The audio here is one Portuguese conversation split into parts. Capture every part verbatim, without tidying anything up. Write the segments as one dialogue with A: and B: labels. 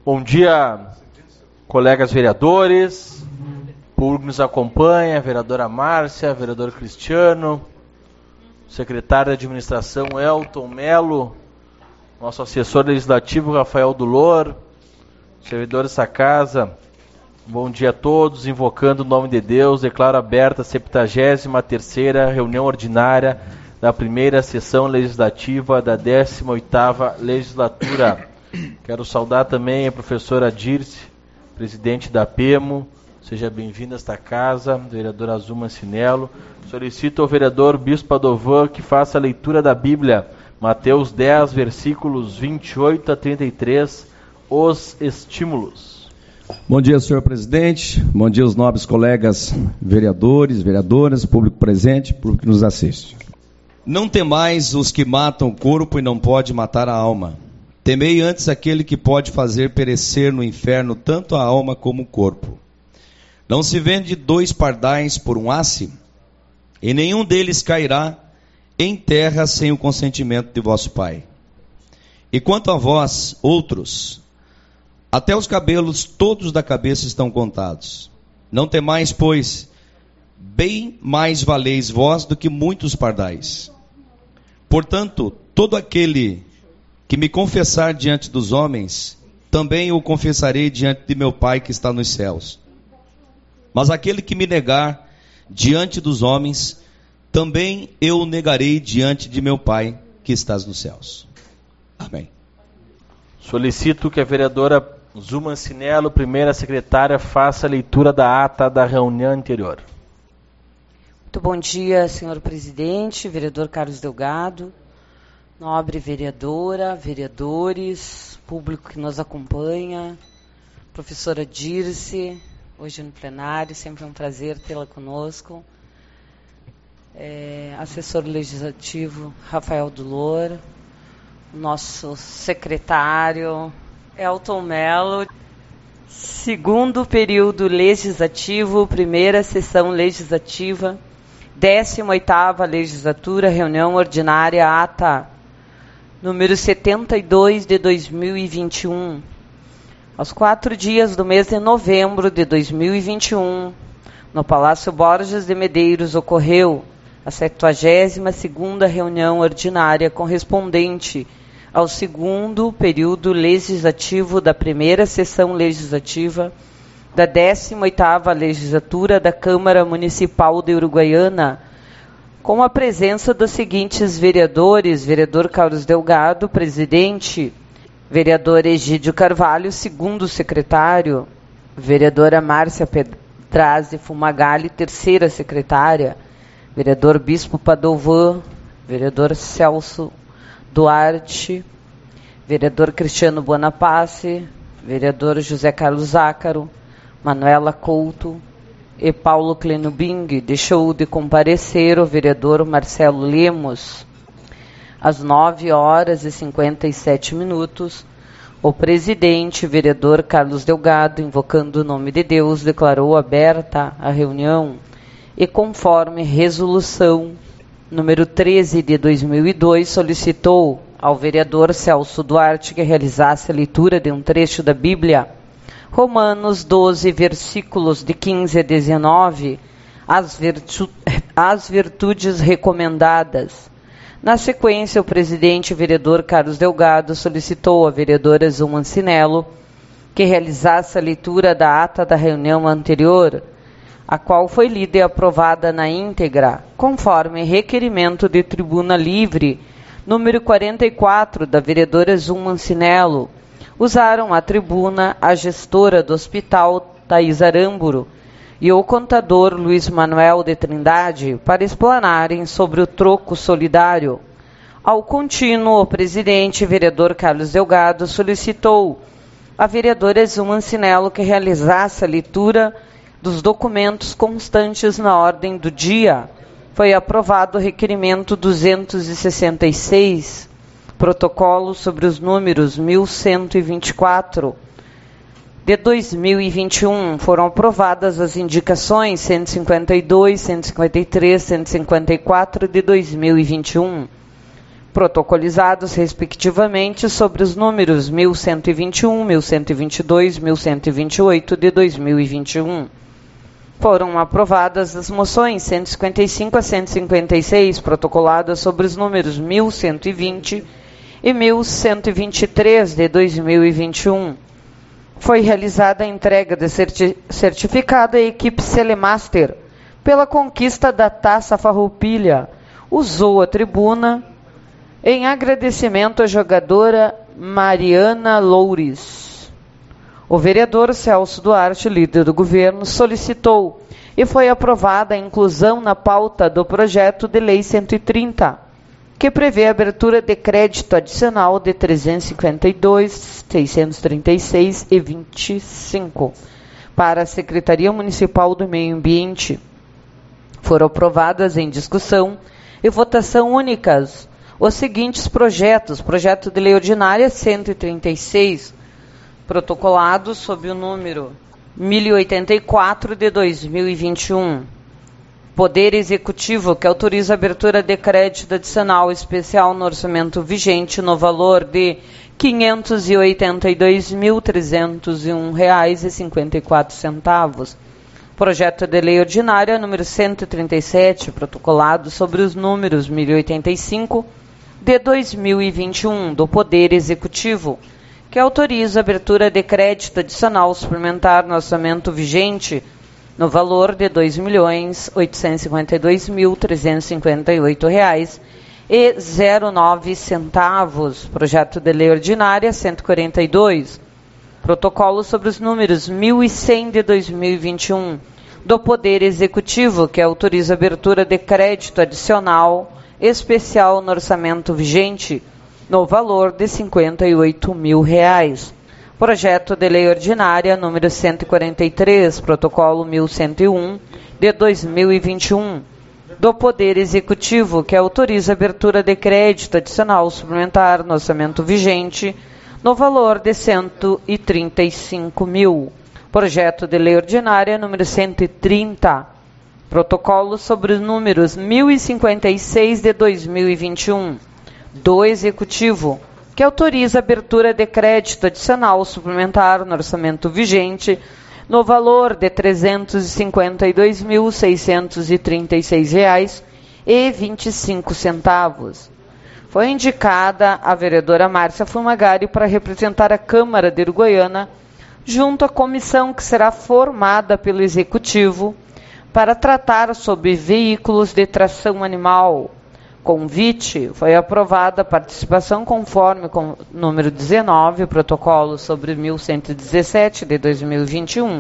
A: Bom dia, colegas vereadores, público que nos acompanha, vereadora Márcia, vereador Cristiano, secretário de administração Elton Melo, nosso assessor legislativo Rafael Dulor, servidores dessa casa, bom dia a todos, invocando o nome de Deus, declaro aberta a septuagésima terceira reunião ordinária da primeira sessão legislativa da décima oitava legislatura. Quero saudar também a professora Dirce, presidente da PEMO, seja bem-vinda a esta casa, vereador Azul Mancinello. Solicito ao vereador Bispo Padovan que faça a leitura da Bíblia, Mateus dez, versículos vinte e oito a trinta e três, os estímulos.
B: Bom dia, senhor presidente, bom dia aos nobres colegas vereadores, vereadoras, público presente, público que nos assiste. Não temais os que matam o corpo e não pode matar a alma. Temei antes aquele que pode fazer perecer no inferno tanto a alma como o corpo. Não se vende dois pardais por um asse? E nenhum deles cairá em terra sem o consentimento de vosso Pai. E quanto a vós, outros, até os cabelos todos da cabeça estão contados. Não temais, pois, bem mais valeis vós do que muitos pardais. Portanto, todo aquele que me confessar diante dos homens, também o confessarei diante de meu Pai que está nos céus. Mas aquele que me negar diante dos homens, também eu o negarei diante de meu Pai que estás nos céus. Amém.
A: Solicito que a vereadora Azul Mancinello, primeira secretária, faça a leitura da ata da reunião anterior.
C: Muito bom dia, senhor presidente, vereador Carlos Delgado, nobre vereadora, vereadores, público que nos acompanha, professora Dirce, hoje no plenário, sempre é um prazer tê-la conosco. É, assessor legislativo Rafael Dulor, nosso secretário Elton Melo, segundo período legislativo, primeira sessão legislativa, décima oitava legislatura, reunião ordinária, ata número setenta e dois de dois mil e vinte e um. Aos quatro dias do mês de novembro de dois mil e vinte e um, no Palácio Borges de Medeiros, ocorreu a septuagésima segunda reunião ordinária correspondente ao segundo período legislativo da primeira sessão legislativa da décima oitava legislatura da Câmara Municipal de Uruguaiana, com a presença dos seguintes vereadores: vereador Carlos Delgado, presidente; vereador Egídio Carvalho, segundo secretário; vereadora Márcia Pedrazzi Fumagalli, terceira secretária; vereador Bispo Padovan, vereador Celso Duarte, vereador Cristiano Buonapace, vereador José Carlos Zácaro, Manuela Couto e Paulo Clenubing. Deixou de comparecer o vereador Marcelo Lemos. Às nove horas e cinquenta e sete minutos, o presidente, vereador Carlos Delgado, invocando o nome de Deus, declarou aberta a reunião e, conforme resolução número treze de dois mil e dois, solicitou ao vereador Celso Duarte que realizasse a leitura de um trecho da Bíblia, Romanos doze, versículos de quinze a dezenove, as, virtu- as virtudes recomendadas. Na sequência, o presidente vereador Carlos Delgado solicitou à vereadora Azul Mancinello que realizasse a leitura da ata da reunião anterior, a qual foi lida e aprovada na íntegra, conforme requerimento de tribuna livre, número quarenta e quatro, da vereadora Azul Mancinello. Usaram a tribuna a gestora do hospital, Thais Aramburo, e o contador Luiz Manuel de Trindade para explanarem sobre o troco solidário. Ao contínuo, o presidente, vereador Carlos Delgado, solicitou à vereadora Azul Mancinello que realizasse a leitura dos documentos constantes na ordem do dia. Foi aprovado o requerimento duzentos e sessenta e seis, protocolo sobre os números mil cento e vinte e quatro de dois mil e vinte e um. Foram aprovadas as indicações cento e cinquenta e dois, cento e cinquenta e três, cento e cinquenta e quatro de dois mil e vinte e um. protocolizados respectivamente sobre os números mil cento e vinte e um, mil cento e vinte e dois, mil cento e vinte e oito de dois mil e vinte e um. Foram aprovadas as moções cento e cinquenta e cinco a cento e cinquenta e seis, protocoladas sobre os números mil cento e vinte e mil cento e vinte e três de dois mil e vinte e um. Foi realizada a entrega de certi- certificado à equipe Celemaster pela conquista da Taça Farroupilha. Usou a tribuna em agradecimento à jogadora Mariana Loures. O vereador Celso Duarte, líder do governo, solicitou e foi aprovada a inclusão na pauta do projeto de lei cento e trinta, que prevê a abertura de crédito adicional de trezentos e cinquenta e dois, seiscentos e trinta e seis e vinte e cinco para a Secretaria Municipal do Meio Ambiente. Foram aprovadas em discussão e votação únicas os seguintes projetos: projeto de lei ordinária cento e trinta e seis, protocolado sob o número mil e oitenta e quatro de dois mil e vinte e um. Poder Executivo, que autoriza a abertura de crédito adicional especial no orçamento vigente no valor de quinhentos e oitenta e dois mil, trezentos e um reais e cinquenta e quatro centavos. Projeto de lei ordinária número cento e trinta e sete, protocolado sobre os números mil e oitenta e cinco de dois mil e vinte e um, do Poder Executivo, que autoriza a abertura de crédito adicional suplementar no orçamento vigente no valor de dois milhões oitocentos e cinquenta e dois mil, trezentos e cinquenta e oito reais e zero nove centavos. Projeto de lei ordinária cento e quarenta e dois, protocolo sobre os números mil e cem de dois mil e vinte e um, do Poder Executivo, que autoriza a abertura de crédito adicional especial no orçamento vigente no valor de cinquenta e oito mil reais. Projeto de lei ordinária número cento e quarenta e três, protocolo mil cento e um de dois mil e vinte e um, do Poder Executivo, que autoriza a abertura de crédito adicional suplementar no orçamento vigente no valor de cento e trinta e cinco mil. Projeto de lei ordinária número cento e trinta, protocolo sobre os números mil e cinquenta e seis de dois mil e vinte e um, do Executivo, que autoriza a abertura de crédito adicional suplementar no orçamento vigente no valor de trezentos e cinquenta e dois mil, seiscentos e trinta e seis reais e vinte e cinco centavos. Foi indicada a vereadora Márcia Fumagari para representar a Câmara de Uruguaiana, junto à comissão que será formada pelo Executivo para tratar sobre veículos de tração animal. Convite, foi aprovada a participação conforme com número dezenove, protocolo sobre mil cento e dezessete de dois mil e vinte e um.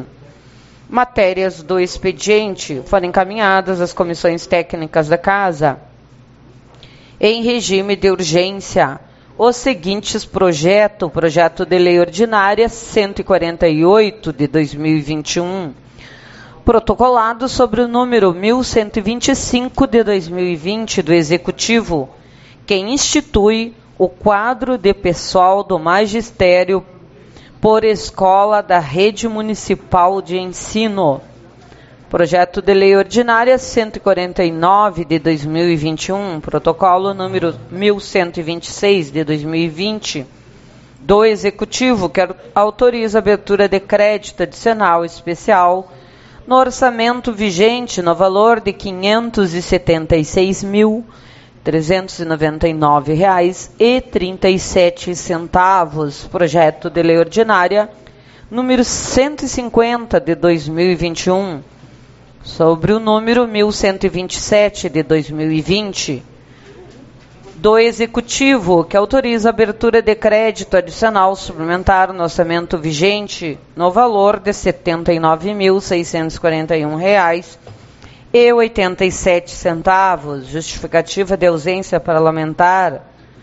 C: Matérias do expediente foram encaminhadas às comissões técnicas da Casa. Em regime de urgência, os seguintes projetos: projeto de lei ordinária cento e quarenta e oito de dois mil e vinte e um, protocolado sobre o número mil cento e vinte e cinco de dois mil e vinte do Executivo, que institui o quadro de pessoal do magistério por escola da Rede Municipal de Ensino. Projeto de lei ordinária cento e quarenta e nove de dois mil e vinte e um, protocolo número mil cento e vinte e seis de dois mil e vinte, do Executivo, que autoriza a abertura de crédito adicional especial no orçamento vigente no valor de quinhentos e setenta e seis mil, trezentos e noventa e nove reais e trinta e sete centavos. Projeto de lei ordinária número cento e cinquenta de dois mil e vinte e um, sobre o número mil cento e vinte e sete de dois mil e vinte, do Executivo, que autoriza a abertura de crédito adicional suplementar no orçamento vigente no valor de setenta e nove mil, seiscentos e quarenta e um reais e oitenta e sete centavos. Justificativa de ausência parlamentar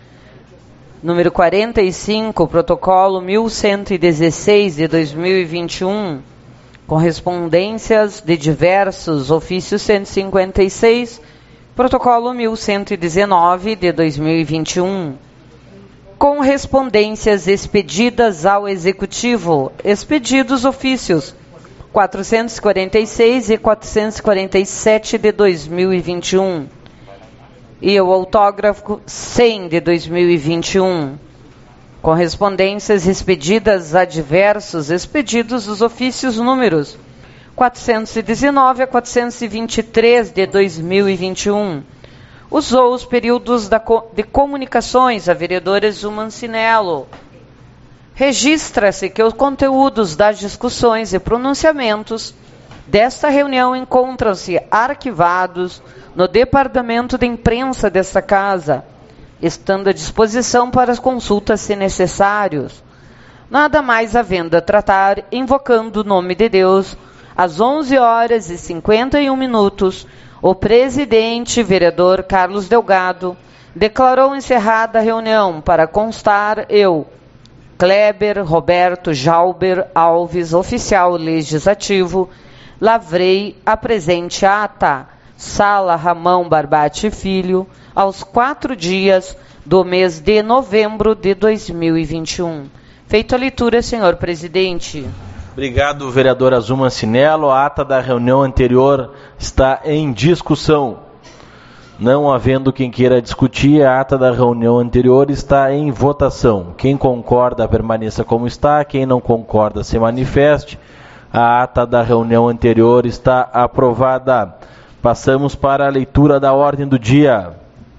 C: número quarenta e cinco, protocolo mil cento e dezesseis de dois mil e vinte e um, correspondências de diversos ofícios cento e cinquenta e seis, protocolo mil cento e dezenove de dois mil e vinte e um. Correspondências expedidas ao Executivo, expedidos ofícios quatrocentos e quarenta e seis e quatrocentos e quarenta e sete de dois mil e vinte e um. e o autógrafo cem de dois mil e vinte e um. Correspondências expedidas a diversos expedidos os ofícios números quatrocentos e dezenove a quatrocentos e vinte e três de dois mil e vinte e um. Usou os períodos da co- de comunicações a vereadora Zuma Ancinello. Registra-se que os conteúdos das discussões e pronunciamentos desta reunião encontram-se arquivados no departamento de imprensa desta casa, estando à disposição para as consultas se necessários. Nada mais havendo a tratar, invocando o nome de Deus, às onze horas e cinquenta e um minutos, o presidente, vereador Carlos Delgado, declarou encerrada a reunião. Para constar, eu, Kleber Roberto Jalber Alves, oficial legislativo, lavrei a presente ata, Sala Ramão Barbate Filho, aos quatro dias do mês de novembro de dois mil e vinte e um. Feita a leitura, senhor presidente.
A: Obrigado, vereadora Zuma Ancinello. A ata da reunião anterior está em discussão. Não havendo quem queira discutir, a ata da reunião anterior está em votação. Quem concorda, permaneça como está. Quem não concorda, se manifeste. A ata da reunião anterior está aprovada. Passamos para a leitura da ordem do dia.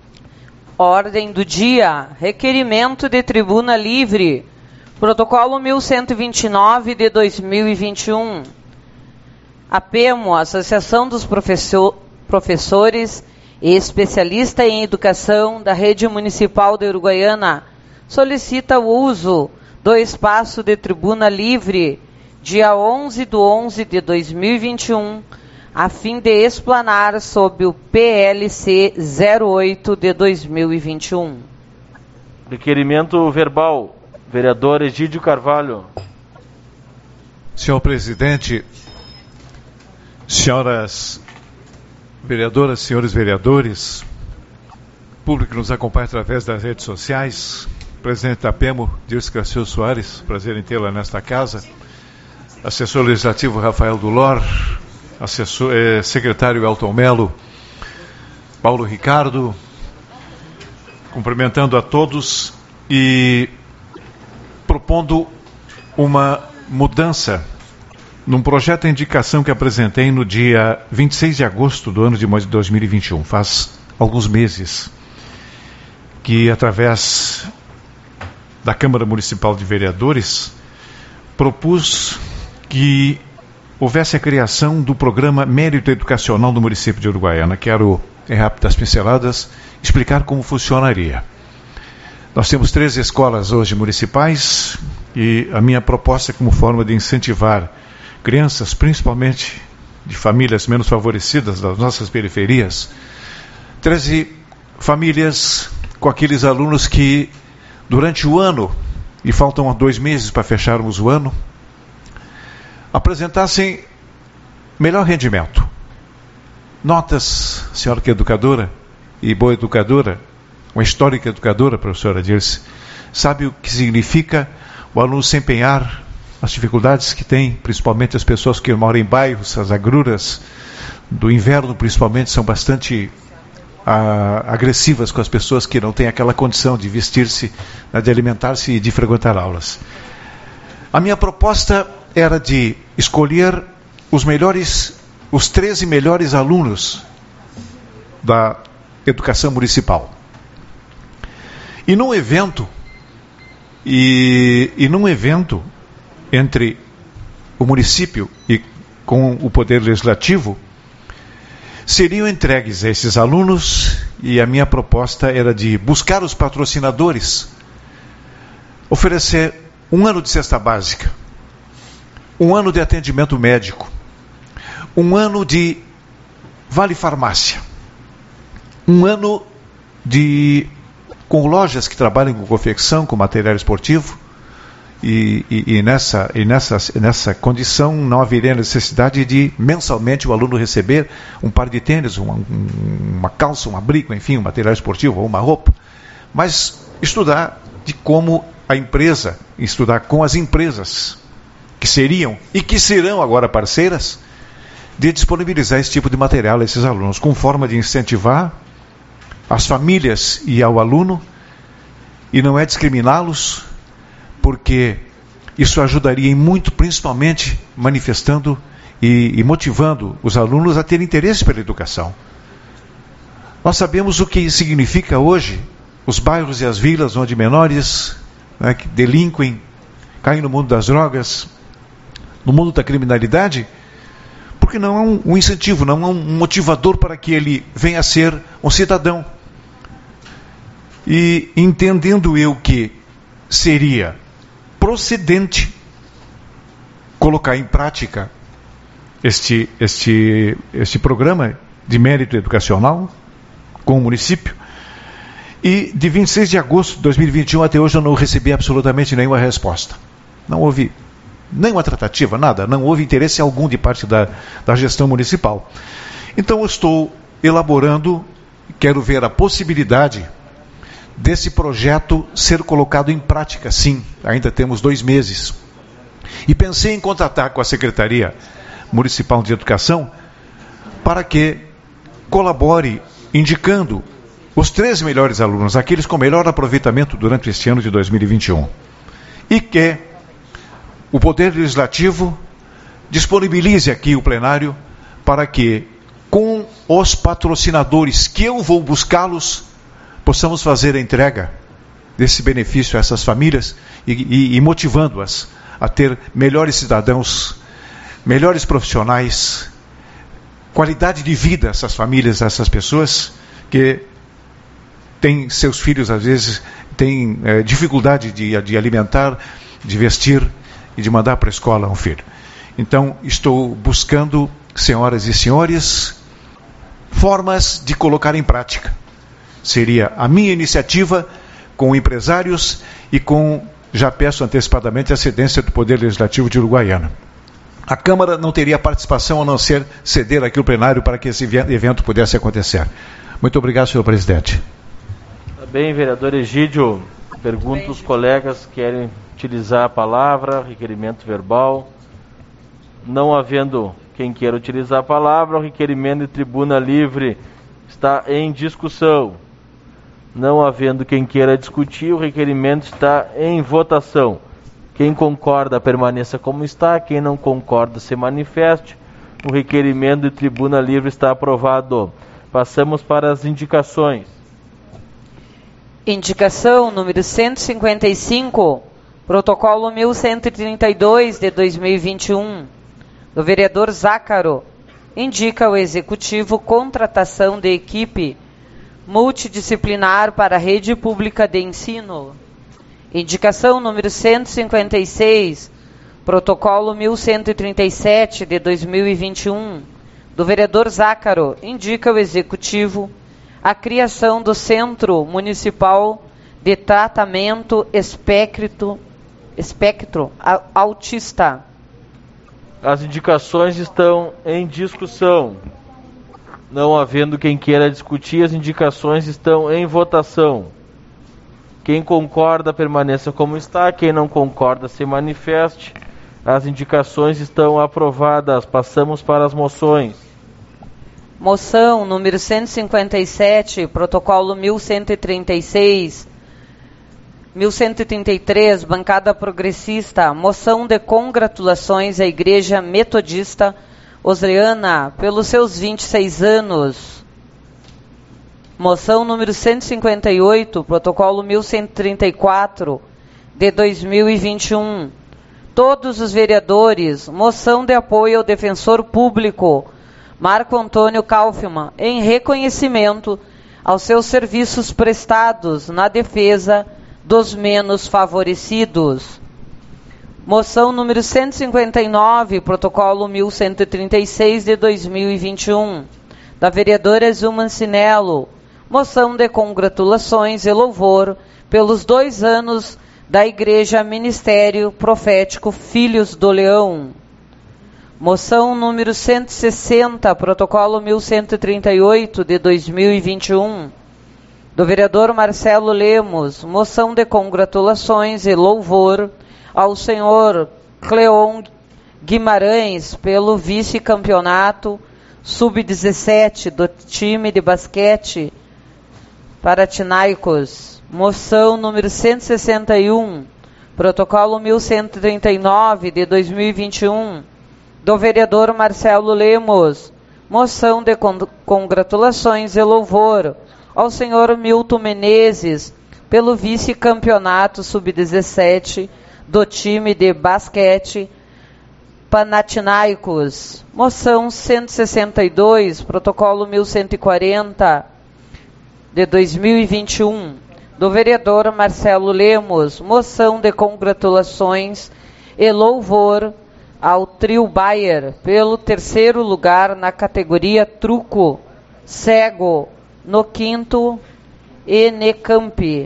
C: Ordem do dia. Requerimento de tribuna livre. Protocolo mil cento e vinte e nove de dois mil e vinte e um. A PEMO, Associação dos Professor, Professores e Especialista em Educação da Rede Municipal de Uruguaiana, solicita o uso do espaço de tribuna livre dia onze de onze de dois mil e vinte e um, a fim de explanar sobre o P L C zero oito de dois mil e vinte e um.
A: Requerimento verbal. Vereador Egídio Carvalho.
D: Senhor presidente, senhoras vereadoras, senhores vereadores, público que nos acompanha através das redes sociais, presidente da PEMO, Dirce Gracioso Soares, prazer em tê-la nesta casa, assessor legislativo Rafael Dulor, assessor, eh, secretário Elton Melo, Paulo Ricardo, cumprimentando a todos e propondo uma mudança num projeto de indicação que apresentei no dia vinte e seis de agosto do ano de dois mil e vinte e um, faz alguns meses, que através da Câmara Municipal de Vereadores propus que houvesse a criação do programa Mérito Educacional do município de Uruguaiana. Quero, em rápidas pinceladas, explicar como funcionaria. Nós temos três escolas hoje municipais e a minha proposta é como forma de incentivar crianças, principalmente de famílias menos favorecidas das nossas periferias, treze famílias com aqueles alunos que durante o ano, e faltam dois meses para fecharmos o ano, apresentassem melhor rendimento. Notas, senhora que é educadora e boa educadora, uma histórica educadora, professora Dirce, sabe o que significa o aluno se empenhar, as dificuldades que tem, principalmente as pessoas que moram em bairros, as agruras do inverno principalmente, são bastante ah, agressivas com as pessoas que não têm aquela condição de vestir-se, de alimentar-se e de frequentar aulas. A minha proposta era de escolher os melhores, os treze melhores alunos da educação municipal. E num evento, e, e num evento entre o município e com o Poder Legislativo, seriam entregues a esses alunos, e a minha proposta era de buscar os patrocinadores, oferecer um ano de cesta básica, um ano de atendimento médico, um ano de vale farmácia, um ano de com lojas que trabalham com confecção, com material esportivo, e, e, e, nessa, e nessa, nessa condição não haveria necessidade de mensalmente o aluno receber um par de tênis, uma, uma calça, um abrigo, enfim, um material esportivo ou uma roupa, mas estudar de como a empresa, estudar com as empresas que seriam e que serão agora parceiras, de disponibilizar esse tipo de material a esses alunos, com forma de incentivar às famílias e ao aluno, e não é discriminá-los, porque isso ajudaria em muito, principalmente manifestando e, e motivando os alunos a terem interesse pela educação. Nós sabemos o que significa hoje os bairros e as vilas onde menores, né, que delinquem, caem no mundo das drogas, no mundo da criminalidade, porque não é um, um incentivo, não é um motivador para que ele venha a ser um cidadão. E entendendo eu que seria procedente colocar em prática este, este, este programa de mérito educacional com o município, e de vinte e seis de agosto de dois mil e vinte e um até hoje eu não recebi absolutamente nenhuma resposta. Não houve nenhuma tratativa, nada, não houve interesse algum de parte da, da gestão municipal. Então eu estou elaborando, quero ver a possibilidade desse projeto ser colocado em prática, sim, ainda temos dois meses. E pensei em contatar com a Secretaria Municipal de Educação para que colabore indicando os três melhores alunos, aqueles com melhor aproveitamento durante este ano de dois mil e vinte e um. E que o Poder Legislativo disponibilize aqui o plenário para que, com os patrocinadores que eu vou buscá-los, possamos fazer a entrega desse benefício a essas famílias e, e, e motivando-as a ter melhores cidadãos, melhores profissionais, qualidade de vida a essas famílias, a essas pessoas que têm seus filhos, às vezes, têm é, dificuldade de, de alimentar, de vestir e de mandar para a escola um filho. Então, estou buscando, senhoras e senhores, formas de colocar em prática. Seria a minha iniciativa com empresários e com, já peço antecipadamente, a cedência do Poder Legislativo de Uruguaiana. A Câmara não teria participação a não ser ceder aqui o plenário para que esse evento pudesse acontecer. Muito obrigado, senhor presidente.
A: Tá bem, vereador Egídio. Pergunto os colegas que querem utilizar a palavra, requerimento verbal. Não havendo quem queira utilizar a palavra, o requerimento de tribuna livre está em discussão. Não havendo quem queira discutir, o requerimento está em votação. Quem concorda, permaneça como está. Quem não concorda, se manifeste. O requerimento de tribuna livre está aprovado. Passamos para as indicações.
C: Indicação número cento e cinquenta e cinco, protocolo mil cento e trinta e dois de dois mil e vinte e um, do vereador Zácaro. Indica o executivo contratação de equipe multidisciplinar para a rede pública de ensino. Indicação número cento e cinquenta e seis, protocolo mil cento e trinta e sete de dois mil e vinte e um, do vereador Zácaro. Indica o executivo a criação do Centro Municipal de Tratamento Espectro, espectro Autista.
A: As indicações estão em discussão. Não havendo quem queira discutir, as indicações estão em votação. Quem concorda, permaneça como está. Quem não concorda, se manifeste. As indicações estão aprovadas. Passamos para as moções.
C: Moção número cento e cinquenta e sete, protocolo mil cento e trinta e seis, mil cento e trinta e três, bancada progressista. Moção de congratulações à Igreja Metodista Osleana pelos seus vinte e seis anos. Moção número cento e cinquenta e oito, protocolo mil cento e trinta e quatro, de dois mil e vinte e um. Todos os vereadores, moção de apoio ao defensor público Marco Antônio Kaufmann, em reconhecimento aos seus serviços prestados na defesa dos menos favorecidos. Moção número cento e cinquenta e nove, protocolo mil cento e trinta e seis de dois mil e vinte e um, da vereadora Zuma Cinello. Moção de congratulações e louvor pelos dois anos da Igreja Ministério Profético Filhos do Leão. Moção número cento e sessenta, protocolo mil cento e trinta e oito de dois mil e vinte e um, do vereador Marcelo Lemos. Moção de congratulações e louvor ao senhor Cleon Guimarães pelo vice-campeonato sub dezessete do time de basquete Paratinaicos. Moção número cento e sessenta e um, protocolo mil cento e trinta e nove de dois mil e vinte e um, do vereador Marcelo Lemos. Moção de congratulações e louvor ao senhor Milton Menezes pelo vice-campeonato sub dezessete do time de basquete Panathinaikos. Moção cento e sessenta e dois, protocolo mil cento e quarenta de dois mil e vinte e um, do vereador Marcelo Lemos. Moção de congratulações e louvor ao trio Bayer pelo terceiro lugar na categoria truco cego no quinto Enecamp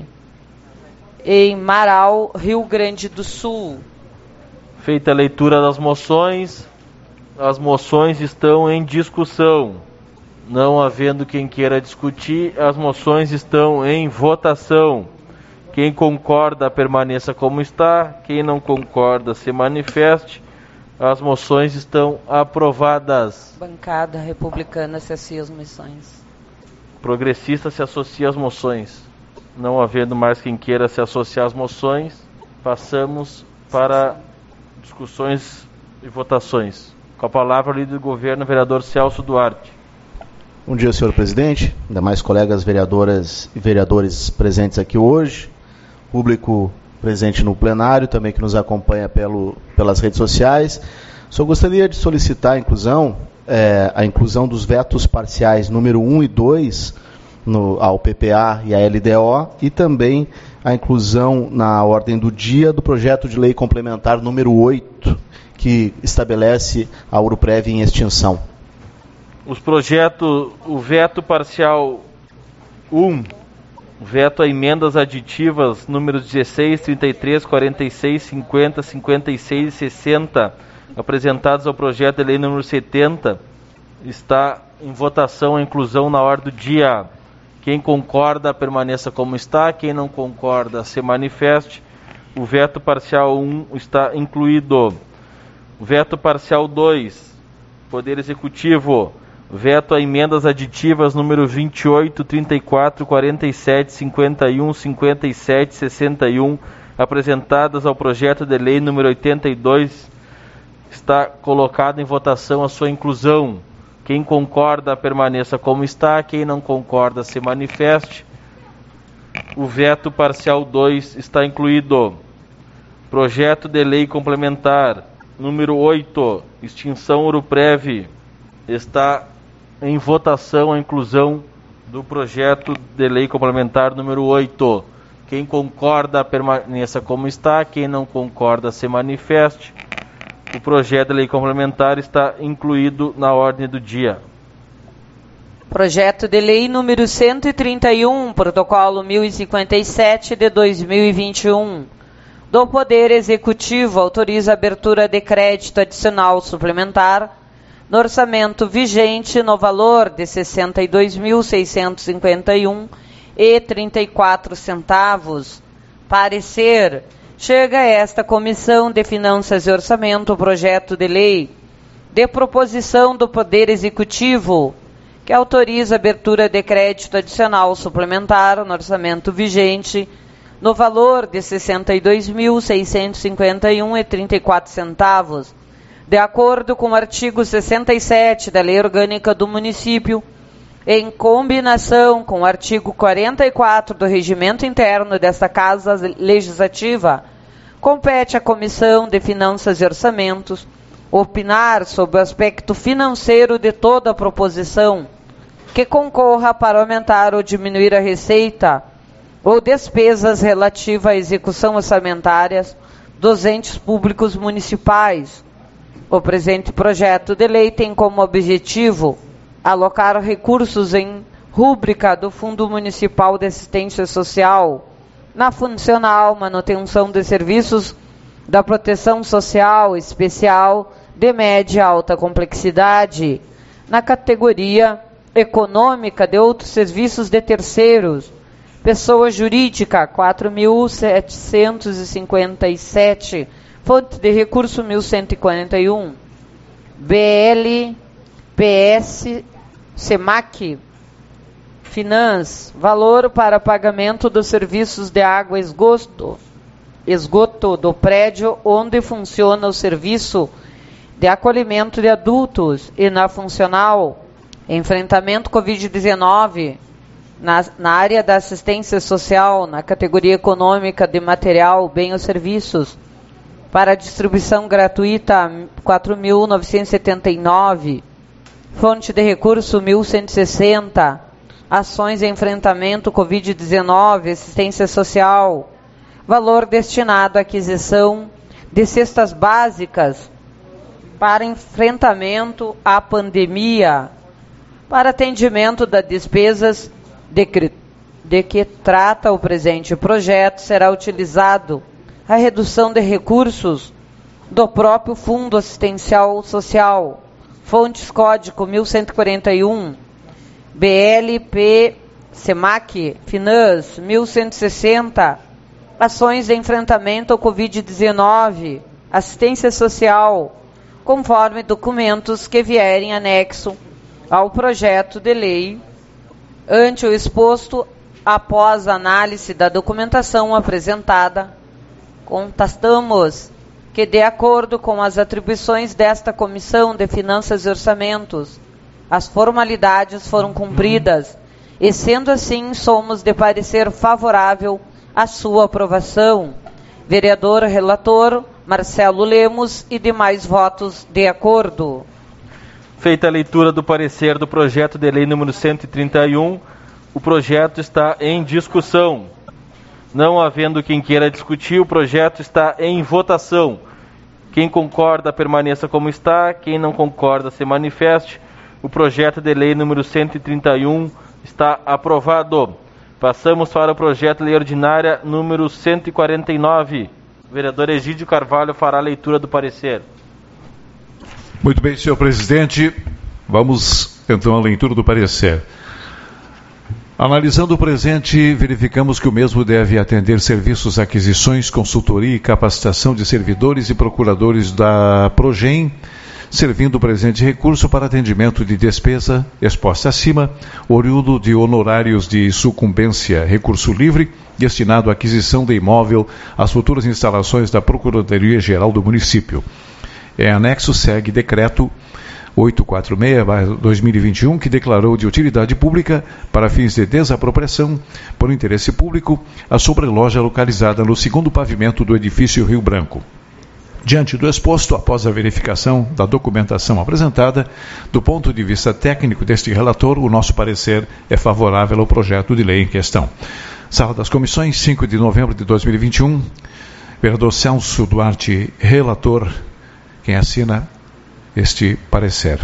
C: em Marau, Rio Grande do Sul.
A: Feita a leitura das moções, as moções estão em discussão. Não havendo quem queira discutir, as moções estão em votação. Quem concorda, permaneça como está. Quem não concorda, se manifeste. As moções estão aprovadas.
C: Bancada republicana se associa às moções.
A: Progressista se associa às moções. Não havendo mais quem queira se associar às moções, passamos para discussões e votações. Com a palavra, o líder do governo, vereador Celso Duarte.
E: Bom dia, senhor presidente, demais colegas vereadoras e vereadores presentes aqui hoje, público presente no plenário, também que nos acompanha pelo, pelas redes sociais. Só gostaria de solicitar a inclusão, é, a inclusão dos vetos parciais número um e dois no, ao P P A e à L D O, e também a inclusão na ordem do dia do projeto de lei complementar número oito, que estabelece a Uruprev em extinção.
A: Os projetos, o veto parcial um, veto a emendas aditivas números dezesseis, trinta e três, quarenta e seis, cinquenta, cinquenta e seis e sessenta, apresentados ao projeto de lei número setenta, está em votação a inclusão na ordem do dia. Quem concorda, permaneça como está. Quem não concorda, se manifeste. O veto parcial um está incluído. O veto parcial dois, Poder Executivo. Veto a emendas aditivas número vinte e oito, trinta e quatro, quarenta e sete, cinquenta e um, cinquenta e sete, sessenta e um, apresentadas ao projeto de lei número oitenta e dois, está colocado em votação a sua inclusão. Quem concorda, permaneça como está. Quem não concorda, se manifeste. O veto parcial dois está incluído. Projeto de lei complementar número oito, extinção Uruprev, está em votação a inclusão do projeto de lei complementar número oito. Quem concorda, permaneça como está. Quem não concorda, se manifeste. O projeto de lei complementar está incluído na ordem do dia.
C: Projeto de lei número cento e trinta e um, protocolo mil e cinquenta e sete de dois mil e vinte e um, do Poder Executivo, autoriza a abertura de crédito adicional suplementar no orçamento vigente no valor de sessenta e dois mil, seiscentos e cinquenta e um reais e trinta e quatro centavos. Parecer. Chega a esta Comissão de Finanças e Orçamento o projeto de lei de proposição do Poder Executivo que autoriza a abertura de crédito adicional suplementar no orçamento vigente no valor de sessenta e dois mil, seiscentos e cinquenta e um reais e trinta e quatro centavos, de acordo com o artigo sessenta e sete da Lei Orgânica do Município, em combinação com o artigo quarenta e quatro do Regimento Interno desta Casa Legislativa, compete à Comissão de Finanças e Orçamentos opinar sobre o aspecto financeiro de toda a proposição que concorra para aumentar ou diminuir a receita ou despesas relativas à execução orçamentária dos entes públicos municipais. O presente projeto de lei tem como objetivo alocar recursos em rúbrica do Fundo Municipal de Assistência Social na funcional manutenção de serviços da proteção social especial de média e alta complexidade, na categoria econômica de outros serviços de terceiros, pessoa jurídica quatro mil setecentos e cinquenta e sete, fonte de recurso mil cento e quarenta e um, B L, P S, SEMAC, Finans, valor para pagamento dos serviços de água e esgoto, esgoto do prédio onde funciona o serviço de acolhimento de adultos e na funcional, enfrentamento covid dezenove, na, na área da assistência social, na categoria econômica de material, bem ou serviços, para distribuição gratuita quatro mil novecentos e setenta e nove, fonte de recurso mil cento e sessenta, ações de enfrentamento covid dezenove, assistência social, valor destinado à aquisição de cestas básicas para enfrentamento à pandemia, para atendimento das despesas de que, de que trata o presente projeto, será utilizado a redução de recursos do próprio Fundo Assistencial Social, fontes código mil cento e quarenta e um, B L P SEMAC, Finans, mil cento e sessenta, ações de enfrentamento ao covid dezenove, assistência social, conforme documentos que vierem anexo ao projeto de lei. Ante o exposto, após a análise da documentação apresentada, constatamos que, de acordo com as atribuições desta Comissão de Finanças e Orçamentos, as formalidades foram cumpridas e, sendo assim, somos de parecer favorável à sua aprovação. Vereador relator Marcelo Lemos e demais votos de acordo.
A: Feita a leitura do parecer do projeto de lei número cento e trinta e um, o projeto está em discussão. Não havendo quem queira discutir, o projeto está em votação. Quem concorda, permaneça como está. Quem não concorda, se manifeste. O projeto de lei número cento e trinta e um está aprovado. Passamos para o projeto de lei ordinária número cento e quarenta e nove. O vereador Egídio Carvalho fará a leitura do parecer.
D: Muito bem, senhor presidente. Vamos então à leitura do parecer. Analisando o presente, verificamos que o mesmo deve atender serviços, aquisições, consultoria e capacitação de servidores e procuradores da Progem, servindo o presente recurso para atendimento de despesa exposta acima, oriundo de honorários de sucumbência, recurso livre, destinado à aquisição de imóvel às futuras instalações da Procuradoria-Geral do Município. Em anexo segue decreto oitocentos e quarenta e seis barra dois mil e vinte e um, que declarou de utilidade pública, para fins de desapropriação por interesse público, a sobreloja localizada no segundo pavimento do edifício Rio Branco. Diante do exposto, após a verificação da documentação apresentada, do ponto de vista técnico deste relator, o nosso parecer é favorável ao projeto de lei em questão. Sala das Comissões, cinco de novembro de dois mil e vinte e um, vereador Celso Duarte, relator, quem assina este parecer.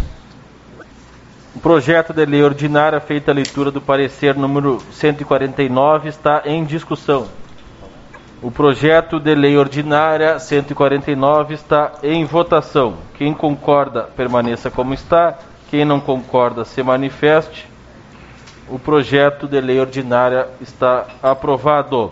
A: O projeto de lei ordinária, feita a leitura do parecer número cento e quarenta e nove, está em discussão. O projeto de lei ordinária cento e quarenta e nove está em votação. Quem concorda, permaneça como está. Quem não concorda, se manifeste. O projeto de lei ordinária está aprovado.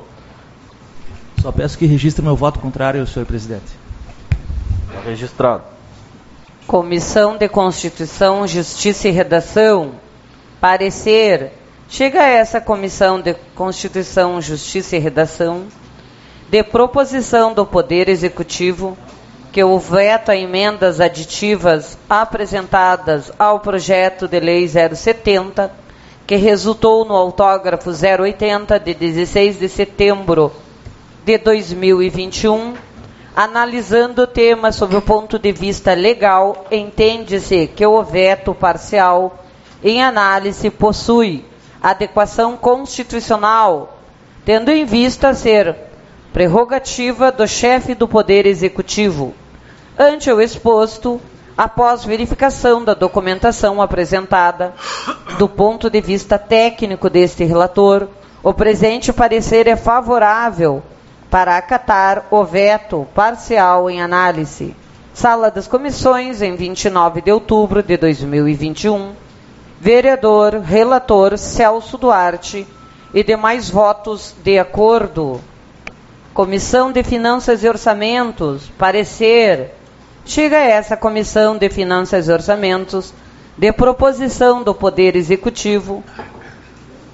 F: Só peço que registre meu voto contrário, senhor presidente.
A: Está registrado.
C: Comissão de Constituição, Justiça e Redação. Parecer. Chega a essa Comissão de Constituição, Justiça e Redação de proposição do Poder Executivo que o veto a emendas aditivas apresentadas ao projeto de lei zero setenta, que resultou no autógrafo zero oitenta de dezesseis de setembro de dois mil e vinte e um, analisando o tema sob o ponto de vista legal, entende-se que o veto parcial em análise possui adequação constitucional, tendo em vista ser prerrogativa do chefe do Poder Executivo. Ante o exposto, após verificação da documentação apresentada, do ponto de vista técnico deste relator, o presente parecer é favorável para acatar o veto parcial em análise. Sala das Comissões, em vinte e nove de outubro de dois mil e vinte e um. Vereador, relator Celso Duarte e demais votos de acordo. Comissão de Finanças e Orçamentos, parecer. Chega a essa Comissão de Finanças e Orçamentos de proposição do Poder Executivo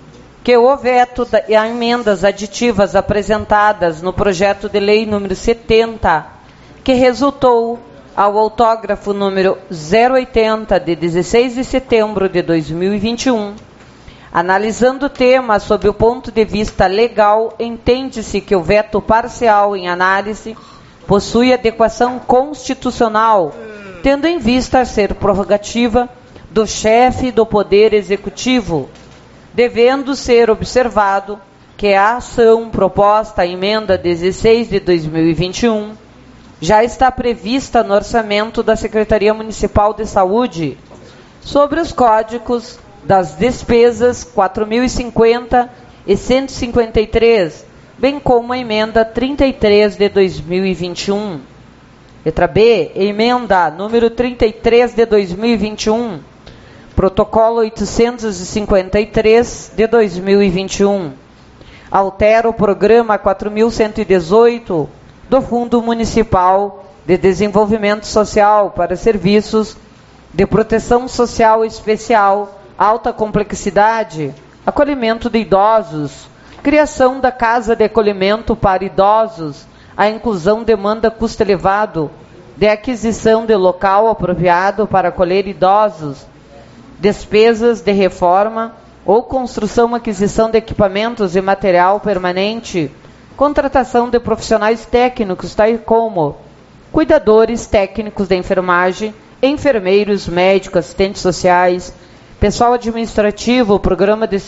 C: que o veto da, e as emendas aditivas apresentadas no projeto de lei número setenta, que resultou ao autógrafo número zero oitenta, de dezesseis de setembro de dois mil e vinte e um, analisando o tema sob o ponto de vista legal, entende-se que o veto parcial em análise possui adequação constitucional, tendo em vista ser prerrogativa do chefe do Poder Executivo, devendo ser observado que a ação proposta à emenda dezesseis de dois mil e vinte e um já está prevista no orçamento da Secretaria Municipal de Saúde, sobre os códigos das despesas quatro mil e cinquenta e cento e cinquenta e três, bem como a emenda trinta e três de dois mil e vinte e um. Letra B, emenda número trinta e três de dois mil e vinte e um, protocolo oitocentos e cinquenta e três de dois mil e vinte e um. Altera o programa quatro mil cento e dezoito do Fundo Municipal de Desenvolvimento Social para serviços de proteção social especial, alta complexidade, acolhimento de idosos, criação da Casa de Acolhimento para Idosos, a inclusão demanda custo elevado, de aquisição de local apropriado para acolher idosos, despesas de reforma ou construção, aquisição de equipamentos e material permanente, contratação de profissionais técnicos, tais como cuidadores técnicos de enfermagem, enfermeiros, médicos, assistentes sociais, pessoal administrativo, programa de,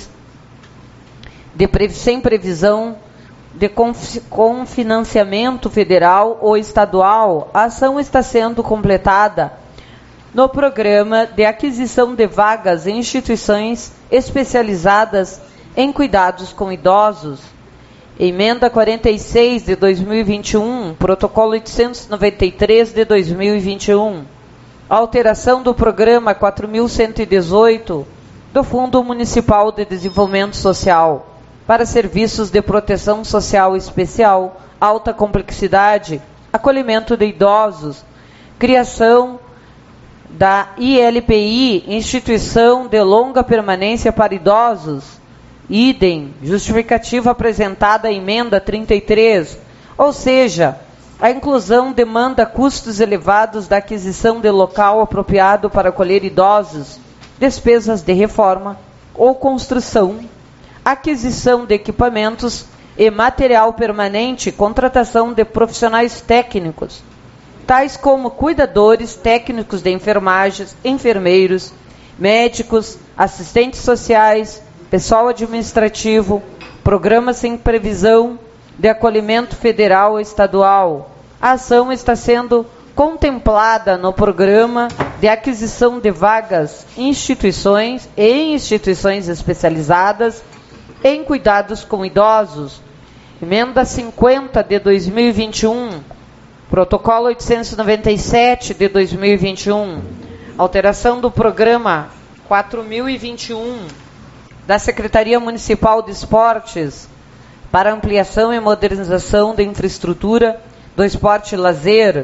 C: de sem previsão de com financiamento federal ou estadual. A ação está sendo completada no programa de aquisição de vagas em instituições especializadas em cuidados com idosos. Emenda quarenta e seis de dois mil e vinte e um, protocolo oitocentos e noventa e três de dois mil e vinte e um. Alteração do programa quatro mil cento e dezoito do Fundo Municipal de Desenvolvimento Social para serviços de proteção social especial, alta complexidade, acolhimento de idosos, criação da I L P I, Instituição de Longa Permanência para Idosos, idem, justificativa apresentada à emenda trinta e três, ou seja, a inclusão demanda custos elevados da aquisição de local apropriado para acolher idosos, despesas de reforma ou construção, aquisição de equipamentos e material permanente, contratação de profissionais técnicos, tais como cuidadores técnicos de enfermagens, enfermeiros, médicos, assistentes sociais, pessoal administrativo, programas sem previsão de acolhimento federal ou estadual. A ação está sendo contemplada no programa de aquisição de vagas em instituições e em instituições especializadas em cuidados com idosos. Emenda cinquenta de dois mil e vinte e um, protocolo oitocentos e noventa e sete de dois mil e vinte e um, alteração do programa quatro mil e vinte e um da Secretaria Municipal de Esportes para ampliação e modernização da infraestrutura do esporte e lazer,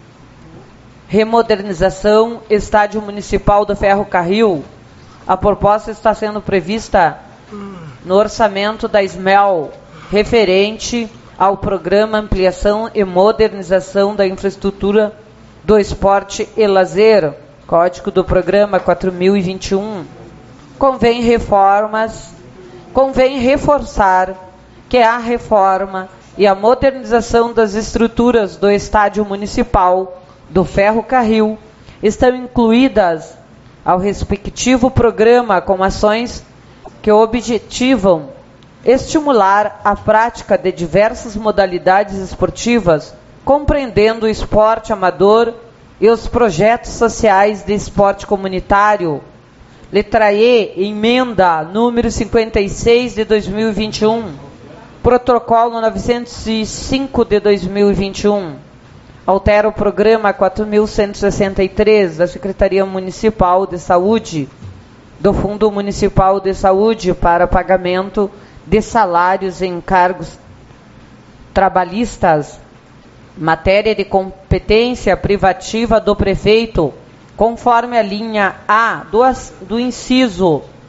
C: remodernização Estádio Municipal do Ferro Carril. A proposta está sendo prevista no orçamento da S M E L, referente ao programa Ampliação e Modernização da Infraestrutura do Esporte e Lazer, código do programa quatro mil e vinte e um. Convém reformas, convém reforçar que a reforma e a modernização das estruturas do Estádio Municipal do Ferro Carril estão incluídas ao respectivo programa com ações que objetivam estimular a prática de diversas modalidades esportivas, compreendendo o esporte amador e os projetos sociais de esporte comunitário. Letra E, emenda número cinquenta e seis de dois mil e vinte e um, protocolo novecentos e cinco de dois mil e vinte e um. Altera o programa quatro mil cento e sessenta e três da Secretaria Municipal de Saúde, do Fundo Municipal de Saúde para pagamento de salários e encargos trabalhistas, matéria de competência privativa do prefeito, conforme a linha A do, do inciso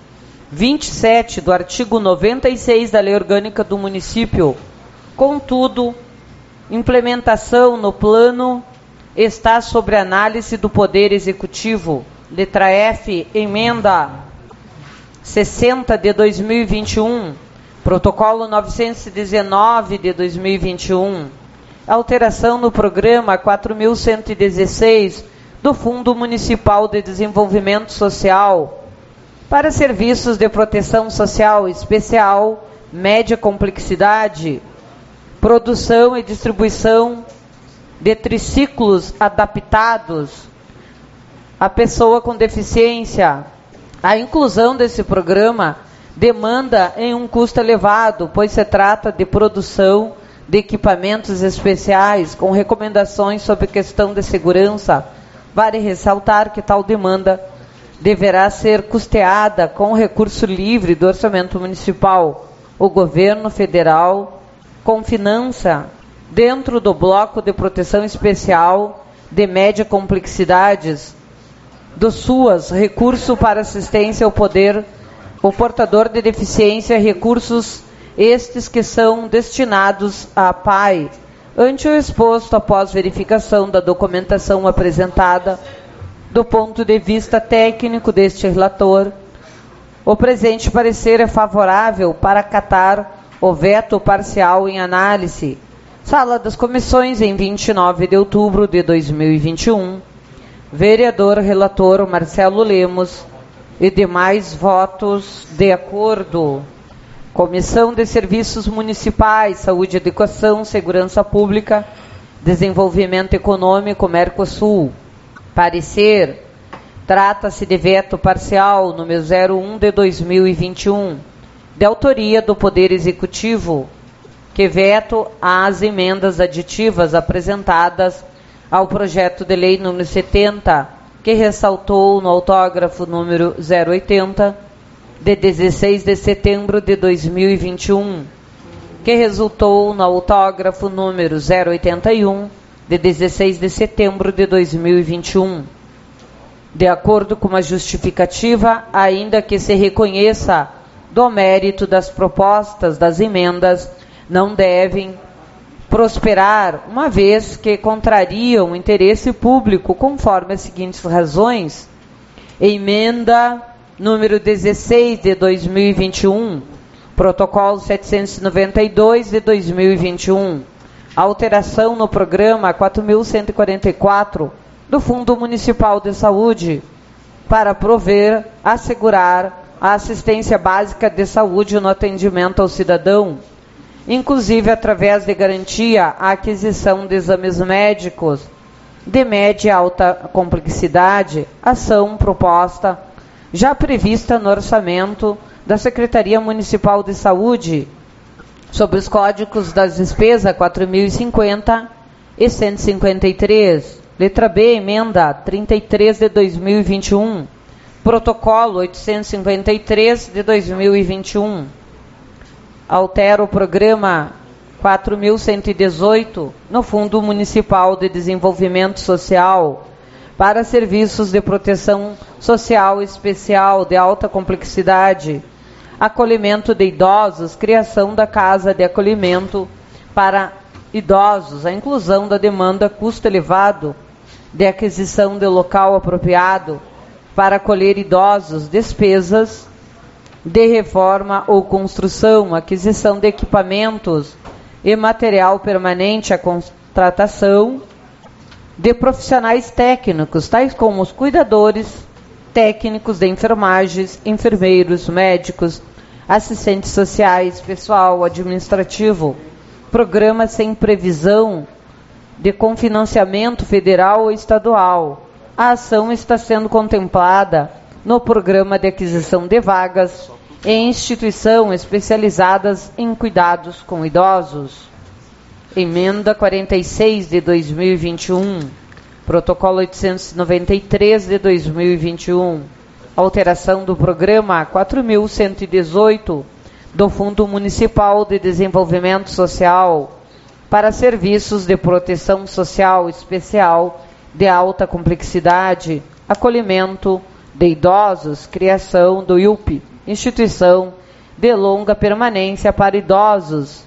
C: vinte e sete do artigo noventa e seis da Lei Orgânica do Município. Contudo, implementação no plano está sobre análise do Poder Executivo. Letra F, emenda sessenta de dois mil e vinte e um, protocolo novecentos e dezenove de dois mil e vinte e um, alteração no programa quatro mil cento e dezesseis do Fundo Municipal de Desenvolvimento Social para serviços de proteção social especial, média complexidade, produção e distribuição de triciclos adaptados à pessoa com deficiência. A inclusão desse programa demanda em um custo elevado, pois se trata de produção de equipamentos especiais com recomendações sobre questão de segurança. Vale ressaltar que tal demanda deverá ser custeada com recurso livre do orçamento municipal. O governo federal confinança dentro do bloco de proteção especial de média complexidades do SUAS, recurso para assistência ao poder, o portador de deficiência, recursos estes que são destinados à P A I. Ante o exposto, após verificação da documentação apresentada, do ponto de vista técnico deste relator, o presente parecer é favorável para acatar o veto parcial em análise. Sala das Comissões, em vinte e nove de outubro de dois mil e vinte e um. Vereador relator Marcelo Lemos e demais votos de acordo. Comissão de Serviços Municipais, Saúde e Educação, Segurança Pública, Desenvolvimento Econômico, Mercosul. Parecer. Trata-se de veto parcial número zero um de dois mil e vinte e um, de autoria do Poder Executivo, que veto às emendas aditivas apresentadas ao projeto de lei número setenta, que ressaltou no autógrafo número zero oitenta, de dezesseis de setembro de dois mil e vinte e um, que resultou no autógrafo número zero oitenta e um, de dezesseis de setembro de dois mil e vinte e um. De acordo com a justificativa, ainda que se reconheça do mérito das propostas das emendas, não devem prosperar, uma vez que contrariam o interesse público, conforme as seguintes razões. Emenda número dezesseis de dois mil e vinte e um, protocolo setecentos e noventa e dois de dois mil e vinte e um, alteração no programa quatro mil cento e quarenta e quatro do Fundo Municipal de Saúde para prover, assegurar a assistência básica de saúde no atendimento ao cidadão, inclusive através de garantia à aquisição de exames médicos de média e alta complexidade, ação proposta já prevista no orçamento da Secretaria Municipal de Saúde, sobre os códigos das despesas quatro mil e cinquenta e cento e cinquenta e três. Letra B, emenda trinta e três de dois mil e vinte e um, protocolo oitocentos e cinquenta e três de dois mil e vinte e um. Altera o programa quatro mil cento e dezoito no Fundo Municipal de Desenvolvimento Social para serviços de proteção social especial de alta complexidade, acolhimento de idosos, criação da casa de acolhimento para idosos, a inclusão da demanda custo elevado de aquisição de local apropriado para acolher idosos, despesas de reforma ou construção, aquisição de equipamentos e material permanente, a contratação de profissionais técnicos, tais como os cuidadores técnicos de enfermagens, enfermeiros, médicos, assistentes sociais, pessoal administrativo, programa sem previsão de cofinanciamento federal ou estadual. A ação está sendo contemplada no programa de aquisição de vagas em instituições especializadas em cuidados com idosos. Emenda quarenta e seis de dois mil e vinte e um, protocolo oitocentos e noventa e três de dois mil e vinte e um, alteração do programa quatro mil cento e dezoito do Fundo Municipal de Desenvolvimento Social para serviços de proteção social especial de alta complexidade, acolhimento de idosos, criação do I U P. instituição de longa permanência para idosos.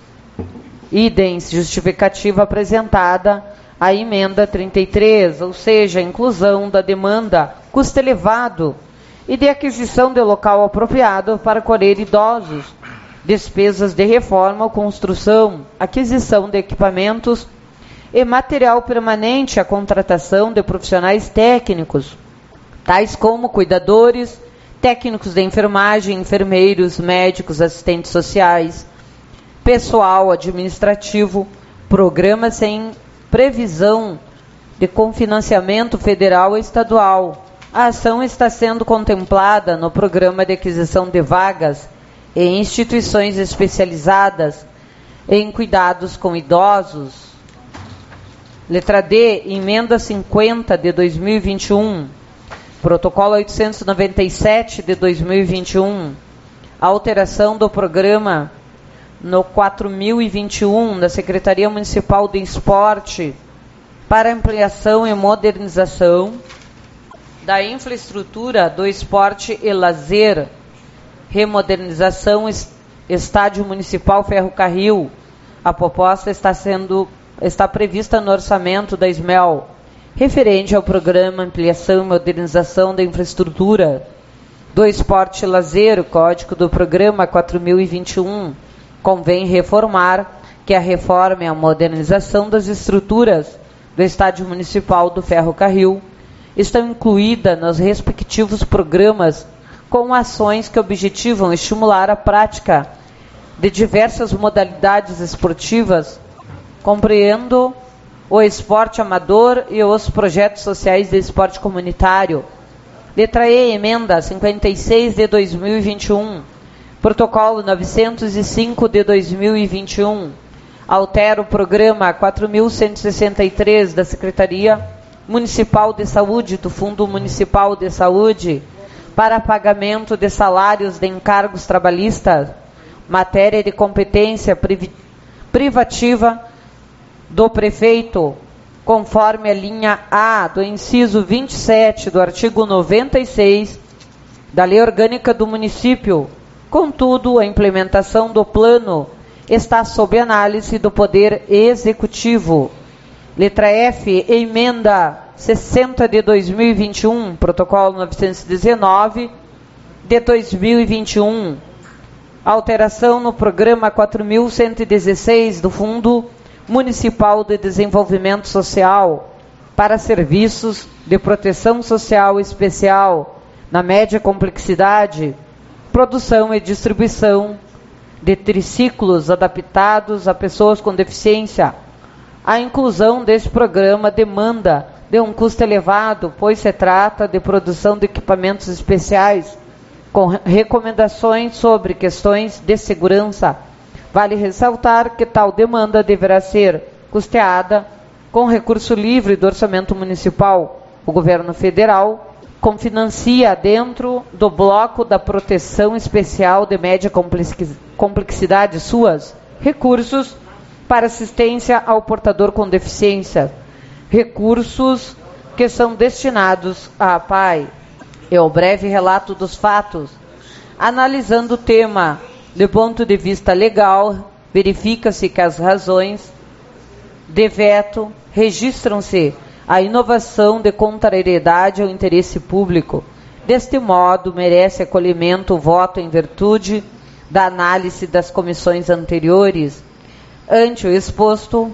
C: Idem justificativa apresentada a emenda trinta e três, ou seja, a inclusão da demanda custo elevado e de aquisição de local apropriado para acolher idosos, despesas de reforma ou construção, aquisição de equipamentos e material permanente, a contratação de profissionais técnicos, tais como cuidadores, técnicos de enfermagem, enfermeiros, médicos, assistentes sociais, pessoal administrativo, programas sem previsão de cofinanciamento federal e estadual. A ação está sendo contemplada no Programa de Aquisição de Vagas em instituições especializadas em cuidados com idosos. Letra D, emenda cinquenta de dois mil e vinte e um, protocolo oitocentos e noventa e sete de dois mil e vinte e um, alteração do programa no quatro mil e vinte e um da Secretaria Municipal de Esporte para ampliação e modernização da infraestrutura do esporte e lazer, remodernização Estádio Municipal Ferro Carril. A proposta está sendo está prevista no orçamento da SMEL, referente ao programa Ampliação e Modernização da Infraestrutura do Esporte e Lazer, o código do programa quatro mil e vinte e um. Convém reformar que a reforma e a modernização das estruturas do Estádio Municipal do Ferro Carril estão incluídas nos respectivos programas com ações que objetivam estimular a prática de diversas modalidades esportivas, compreendendo o esporte amador e os projetos sociais de esporte comunitário. Letra E, emenda cinquenta e seis de dois mil e vinte e um, protocolo novecentos e cinco de dois mil e vinte e um, altera o programa quatro mil cento e sessenta e três da Secretaria Municipal de Saúde, do Fundo Municipal de Saúde, para pagamento de salários de encargos trabalhistas, matéria de competência privativa do prefeito, conforme a linha A do inciso vinte e sete do artigo noventa e seis da Lei Orgânica do Município. Contudo, a implementação do plano está sob análise do Poder Executivo. Letra F, emenda sessenta de dois mil e vinte e um, protocolo novecentos e dezenove de dois mil e vinte e um, alteração no programa quatro mil cento e dezesseis do Fundo Municipal de Desenvolvimento Social para serviços de proteção social especial na média complexidade, produção e distribuição de triciclos adaptados a pessoas com deficiência. A inclusão deste programa demanda de um custo elevado, pois se trata de produção de equipamentos especiais com recomendações sobre questões de segurança. Vale ressaltar que tal demanda deverá ser custeada com recurso livre do orçamento municipal. O governo federal confinancia dentro do bloco da proteção especial de média complexidade suas recursos para assistência ao portador com deficiência, recursos que são destinados à P A I. É o breve relato dos fatos. Analisando o tema do ponto de vista legal, verifica-se que as razões de veto registram-se a inovação de contrariedade ao interesse público. Deste modo, merece acolhimento o voto em virtude da análise das comissões anteriores. Ante o exposto,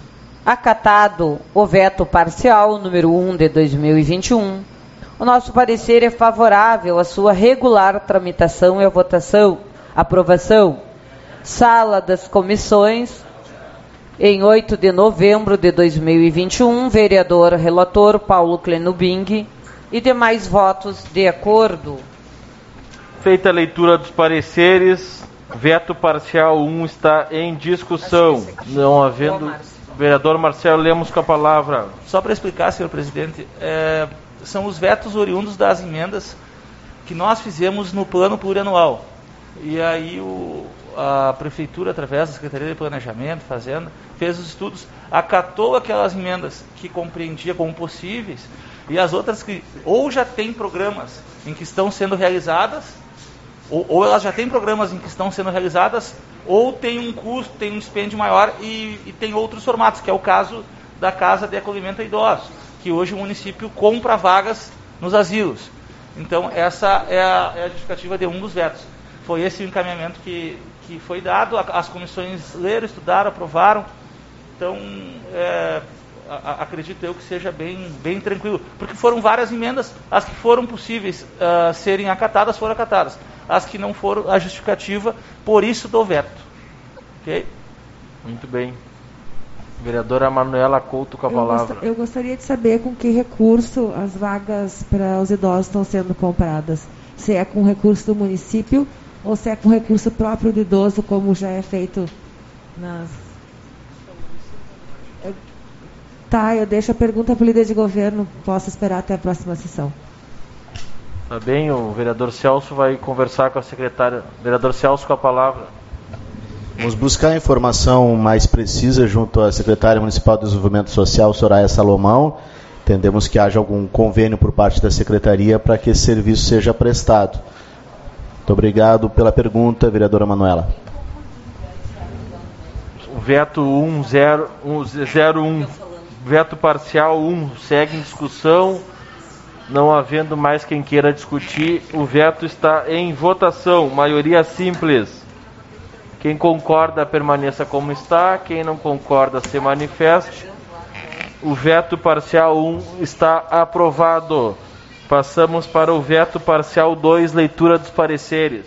C: acatado o veto parcial número um de dois mil e vinte e um, o nosso parecer é favorável à sua regular tramitação e à votação, aprovação. Sala das comissões, em oito de novembro de dois mil e vinte e um, vereador relator Paulo Clenubing e demais votos de acordo.
A: Feita a leitura dos pareceres, veto parcial um está em discussão. Não havendo... Vereador Marcelo Lemos com a palavra.
F: Só para explicar, senhor presidente, é, são os vetos oriundos das emendas que nós fizemos no plano plurianual. E aí o, a prefeitura, através da Secretaria de Planejamento, Fazenda, fez os estudos, acatou aquelas emendas que compreendia como possíveis e as outras que ou já tem programas em que estão sendo realizadas ou, ou elas já têm programas em que estão sendo realizadas, ou tem um custo, tem um dispêndio maior e, e tem outros formatos, que é o caso da Casa de Acolhimento a Idosos, que hoje o município compra vagas nos asilos. Então, essa é a, é a justificativa de um dos vetos. Foi esse o encaminhamento que, que foi dado, as comissões leram, estudaram, aprovaram. Então, é, a, a, acredito eu que seja bem, bem tranquilo, porque foram várias emendas, as que foram possíveis uh, serem acatadas, foram acatadas. As que não foram, a justificativa, por isso do veto. Ok?
A: Muito bem. Vereadora Manuela Couto com a palavra.
G: Eu gostaria de saber com que recurso as vagas para os idosos estão sendo compradas. Se é com recurso do município ou se é com recurso próprio do idoso, como já é feito nas... Eu... Tá, eu deixo a pergunta para o líder de governo. Posso esperar até a próxima sessão.
A: Tá bem, o vereador Celso vai conversar com a secretária. Vereador Celso com a palavra.
E: Vamos buscar informação mais precisa junto à secretária municipal de Desenvolvimento Social, Soraya Salomão. Entendemos que haja algum convênio por parte da secretaria para que esse serviço seja prestado. Muito obrigado pela pergunta, vereadora Manuela.
A: O veto um zero um, veto parcial um, segue em discussão. Não havendo mais quem queira discutir, o veto está em votação. Maioria simples. Quem concorda, permaneça como está. Quem não concorda, se manifeste. O veto parcial um está aprovado. Passamos para o veto parcial dois, leitura dos pareceres.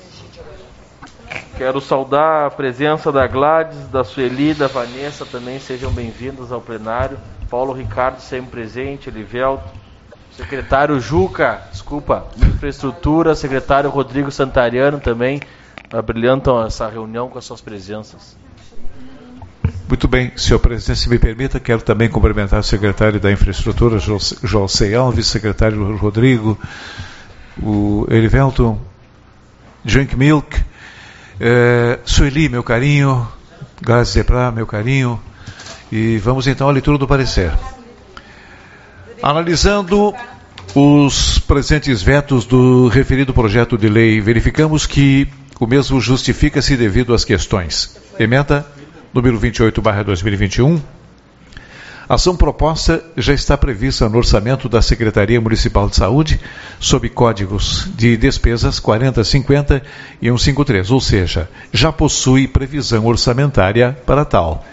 A: Quero saudar a presença da Gladys, da Sueli, da Vanessa, também sejam bem-vindos ao plenário. Paulo Ricardo, sempre presente, Elivelto. Secretário Juca, desculpa, Infraestrutura, secretário Rodrigo Santariano também. Abrilhantam essa reunião com as suas presenças.
D: Muito bem, senhor presidente, se me permita, quero também cumprimentar o secretário da Infraestrutura, José Alves, secretário Rodrigo, o Erivelton, Drink Milk, eh, Sueli, meu carinho, Gás Zebrá, meu carinho, e vamos então à leitura do parecer. Analisando os presentes vetos do referido projeto de lei, verificamos que o mesmo justifica-se devido às questões. Emenda número vinte e oito barra dois mil e vinte e um. A ação proposta já está prevista no orçamento da Secretaria Municipal de Saúde, sob códigos de despesas quarenta cinquenta e cento e cinquenta e três, ou seja, já possui previsão orçamentária para tal.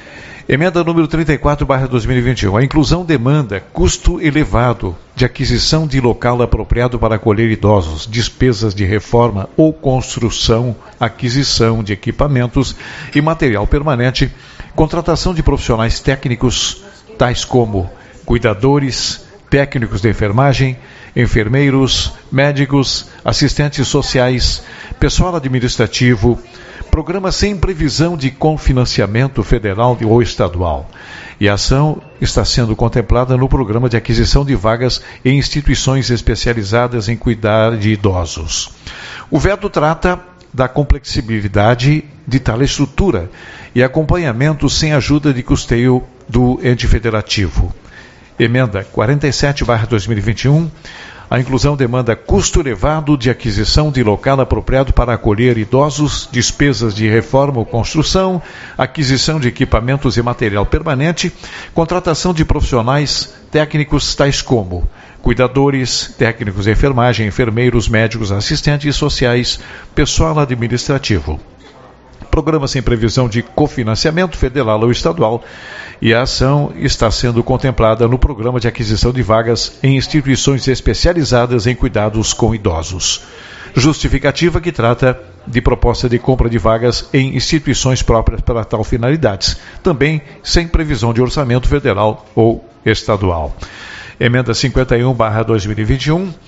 D: Emenda número trinta e quatro barra dois mil e vinte e um. A inclusão demanda custo elevado de aquisição de local apropriado para acolher idosos, despesas de reforma ou construção, aquisição de equipamentos e material permanente, contratação de profissionais técnicos, tais como cuidadores, técnicos de enfermagem, enfermeiros, médicos, assistentes sociais, pessoal administrativo, programa sem previsão de cofinanciamento federal ou estadual. E a ação está sendo contemplada no programa de aquisição de vagas em instituições especializadas em cuidar de idosos. O veto trata da complexibilidade de tal estrutura e acompanhamento sem ajuda de custeio do ente federativo. Emenda quarenta e sete barra dois mil e vinte e um. A inclusão demanda custo elevado de aquisição de local apropriado para acolher idosos, despesas de reforma ou construção, aquisição de equipamentos e material permanente, contratação de profissionais técnicos tais como cuidadores, técnicos de enfermagem, enfermeiros, médicos, assistentes sociais, pessoal administrativo. Programa sem previsão de cofinanciamento federal ou estadual, e a ação está sendo contemplada no programa de aquisição de vagas em instituições especializadas em cuidados com idosos. Justificativa que trata de proposta de compra de vagas em instituições próprias para tal finalidades, também sem previsão de orçamento federal ou estadual. Emenda cinquenta e um barra dois mil e vinte e um.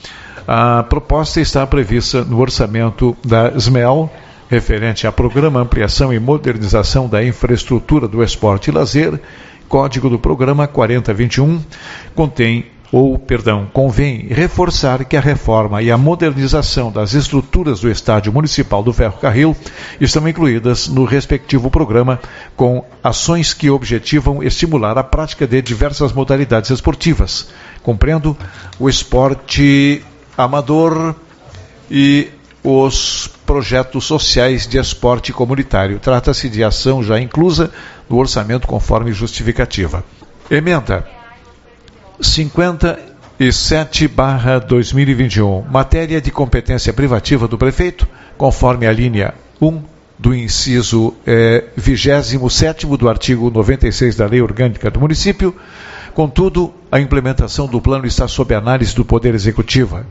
D: A proposta está prevista no orçamento da S M E L, referente a Programa Ampliação e Modernização da Infraestrutura do Esporte e Lazer, código do programa quarenta vinte e um, contém, ou, perdão, convém reforçar que a reforma e a modernização das estruturas do Estádio Municipal do Ferrocarril estão incluídas no respectivo programa, com ações que objetivam estimular a prática de diversas modalidades esportivas, compreendo o esporte amador e os projetos sociais de esporte comunitário. Trata-se de ação já inclusa no orçamento conforme justificativa. Emenda cinquenta e sete barra dois mil e vinte e um, matéria de competência privativa do prefeito, conforme a linha um do inciso eh, vigésimo sétimo do artigo noventa e seis da Lei Orgânica do Município. Contudo, a implementação do plano está sob análise do Poder Executivo.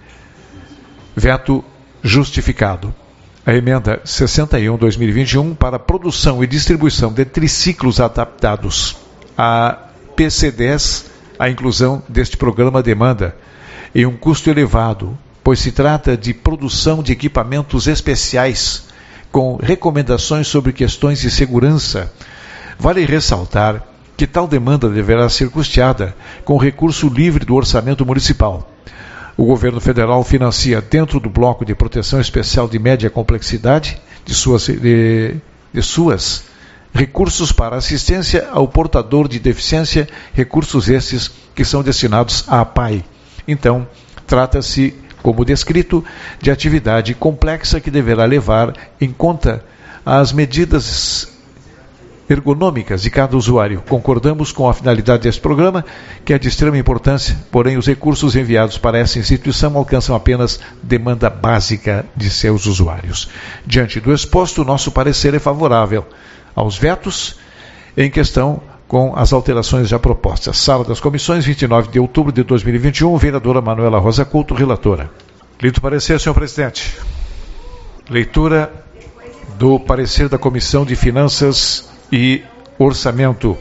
D: Veto justificado. A emenda sessenta e um barra dois mil e vinte e um para produção e distribuição de triciclos adaptados a P C dez, a inclusão deste programa demanda em um custo elevado, pois se trata de produção de equipamentos especiais com recomendações sobre questões de segurança. Vale ressaltar que tal demanda deverá ser custeada com recurso livre do orçamento municipal. O governo federal financia, dentro do bloco de proteção especial de média complexidade, de suas, de, de suas recursos para assistência ao portador de deficiência, recursos estes que são destinados à P A I. Então, trata-se, como descrito, de atividade complexa que deverá levar em conta as medidas ergonômicas de cada usuário. Concordamos com a finalidade deste programa, que é de extrema importância, porém os recursos enviados para essa instituição alcançam apenas demanda básica de seus usuários. Diante do exposto, nosso parecer é favorável aos vetos em questão com as alterações já propostas. Sala das Comissões, vinte e nove de outubro de dois mil e vinte e um, vereadora Manuela Rosa Couto, relatora. Lido o parecer, senhor presidente. Leitura do parecer da Comissão de Finanças e Orçamento.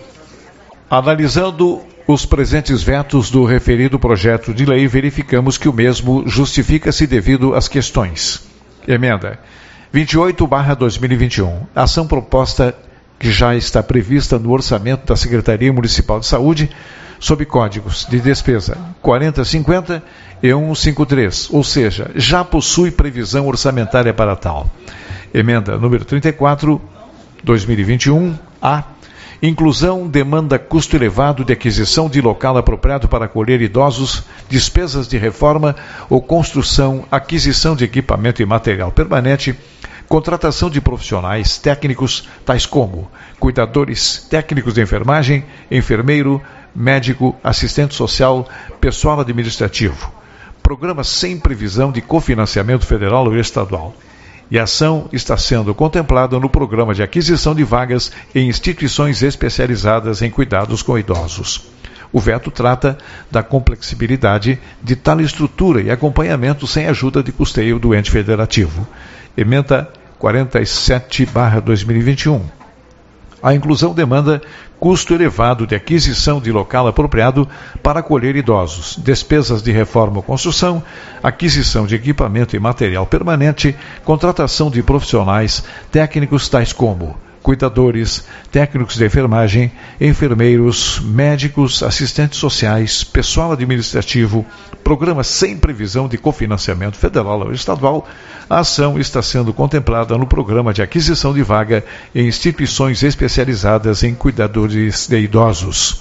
D: Analisando os presentes vetos do referido projeto de lei, verificamos que o mesmo justifica-se devido às questões. Emenda vinte e oito barra dois mil e vinte e um. Ação proposta que já está prevista no orçamento da Secretaria Municipal de Saúde, sob códigos de despesa quarenta cinquenta e cento e cinquenta e três, ou seja, já possui previsão orçamentária para tal. Emenda número trinta e quatro, dois mil e vinte e um, A. Inclusão demanda custo elevado de aquisição de local apropriado para acolher idosos, despesas de reforma ou construção, aquisição de equipamento e material permanente, contratação de profissionais técnicos, tais como cuidadores técnicos de enfermagem, enfermeiro, médico, assistente social, pessoal administrativo. Programa sem previsão de cofinanciamento federal ou estadual. E a ação está sendo contemplada no programa de aquisição de vagas em instituições especializadas em cuidados com idosos. O veto trata da complexibilidade de tal estrutura e acompanhamento sem ajuda de custeio do ente federativo. Emenda quarenta e sete barra dois mil e vinte e um. A inclusão demanda custo elevado de aquisição de local apropriado para acolher idosos, despesas de reforma ou construção, aquisição de equipamento e material permanente, contratação de profissionais técnicos tais como cuidadores, técnicos de enfermagem, enfermeiros, médicos, assistentes sociais, pessoal administrativo, programa sem previsão de cofinanciamento federal ou estadual. A ação está sendo contemplada no programa de aquisição de vaga em instituições especializadas em cuidadores de idosos.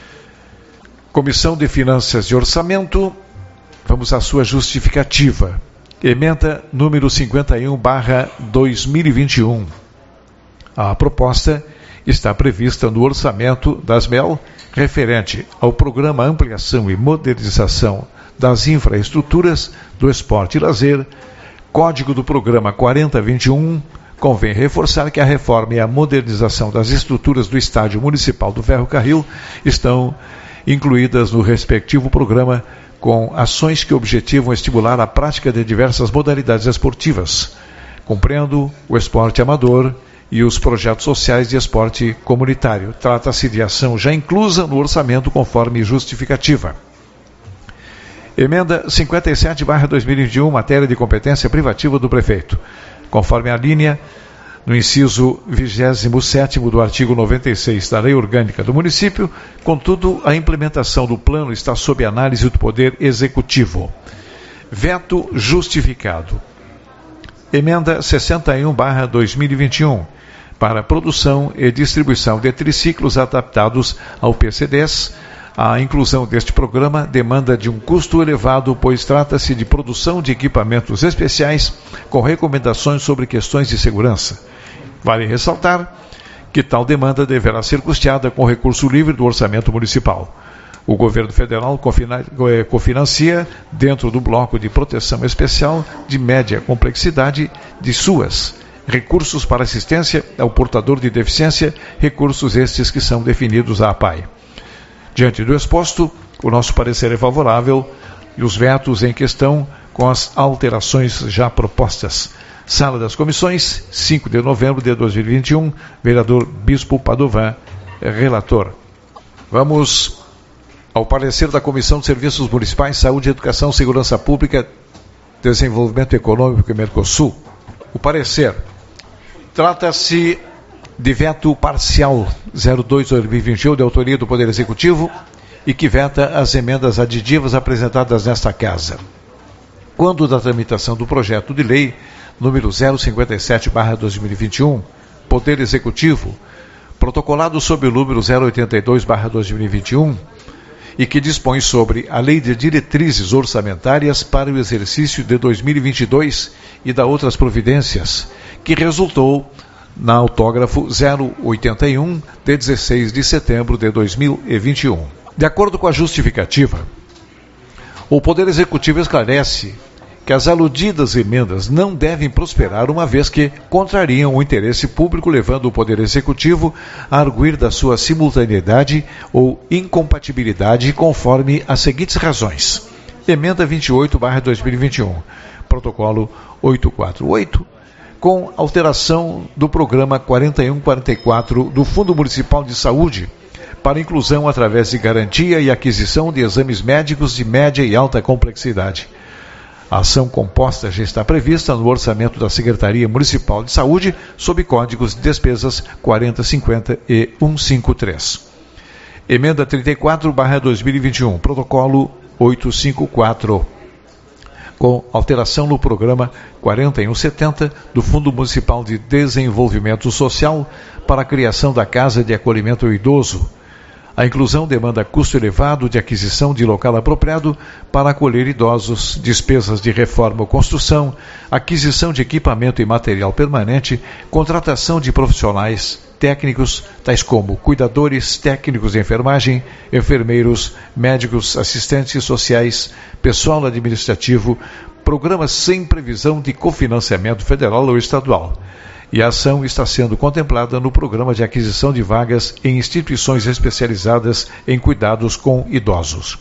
D: Comissão de Finanças e Orçamento, vamos à sua justificativa. Emenda número cinquenta e um barra dois mil e vinte e um. A proposta está prevista no orçamento das M E L, referente ao Programa Ampliação e Modernização das Infraestruturas do Esporte e Lazer, código do programa quarenta vinte e um. Convém reforçar que a reforma e a modernização das estruturas do Estádio Municipal do Ferrocarril estão incluídas no respectivo programa, com ações que objetivam estimular a prática de diversas modalidades esportivas, compreendendo o esporte amador e os projetos sociais de esporte comunitário. Trata-se de ação já inclusa no orçamento conforme justificativa. Emenda cinquenta e sete barra dois mil e vinte e um, matéria de competência privativa do prefeito. Conforme a linha, no inciso vigésimo sétimo do artigo noventa e seis da Lei Orgânica do Município, contudo, a implementação do plano está sob análise do Poder Executivo. Veto justificado. Emenda sessenta e um barra dois mil e vinte e um, para produção e distribuição de triciclos adaptados ao P C dez, A inclusão deste programa demanda de um custo elevado, pois trata-se de produção de equipamentos especiais com recomendações sobre questões de segurança. Vale ressaltar que tal demanda deverá ser custeada com recurso livre do orçamento municipal. O governo federal cofinancia, dentro do bloco de proteção especial de média complexidade de SUAS, recursos para assistência ao portador de deficiência, recursos estes que são definidos à APAE. Diante do exposto, o nosso parecer é favorável e os vetos em questão com as alterações já propostas. Sala das Comissões, cinco de novembro de dois mil e vinte e um, vereador Bispo Padovan, relator. Vamos ao parecer da Comissão de Serviços Municipais, Saúde, Educação, Segurança Pública, Desenvolvimento Econômico e Mercosul. O parecer trata-se de veto parcial zero dois barra dois mil e vinte e um, de autoria do Poder Executivo, e que veta as emendas aditivas apresentadas nesta Casa. Quando da tramitação do projeto de lei número zero cinquenta e sete barra dois mil e vinte e um, Poder Executivo, protocolado sob o número zero oitenta e dois barra dois mil e vinte e um, e que dispõe sobre a Lei de Diretrizes Orçamentárias para o exercício de dois mil e vinte e dois e da outras providências, que resultou na autógrafo zero oitenta e um, de dezesseis de setembro de dois mil e vinte e um. De acordo com a justificativa, o Poder Executivo esclarece que as aludidas emendas não devem prosperar, uma vez que contrariam o interesse público, levando o Poder Executivo a arguir da sua simultaneidade ou incompatibilidade conforme as seguintes razões. Emenda vinte e oito barra dois mil e vinte e um, protocolo oitocentos e quarenta e oito, com alteração do programa quarenta e um quarenta e quatro do Fundo Municipal de Saúde, para inclusão através de garantia e aquisição de exames médicos de média e alta complexidade. A ação composta já está prevista no orçamento da Secretaria Municipal de Saúde, sob códigos de despesas quarenta cinquenta e cento e cinquenta e três. Emenda trinta e quatro barra dois mil e vinte e um, protocolo oitocentos e cinquenta e quatro, com alteração no programa quarenta e um setenta do Fundo Municipal de Desenvolvimento Social para a criação da Casa de Acolhimento ao Idoso. A inclusão demanda custo elevado de aquisição de local apropriado para acolher idosos, despesas de reforma ou construção, aquisição de equipamento e material permanente, contratação de profissionais técnicos, tais como cuidadores, técnicos de enfermagem, enfermeiros, médicos, assistentes sociais, pessoal administrativo, programas sem previsão de cofinanciamento federal ou estadual. E a ação está sendo contemplada no Programa de Aquisição de Vagas em Instituições Especializadas em Cuidados com Idosos.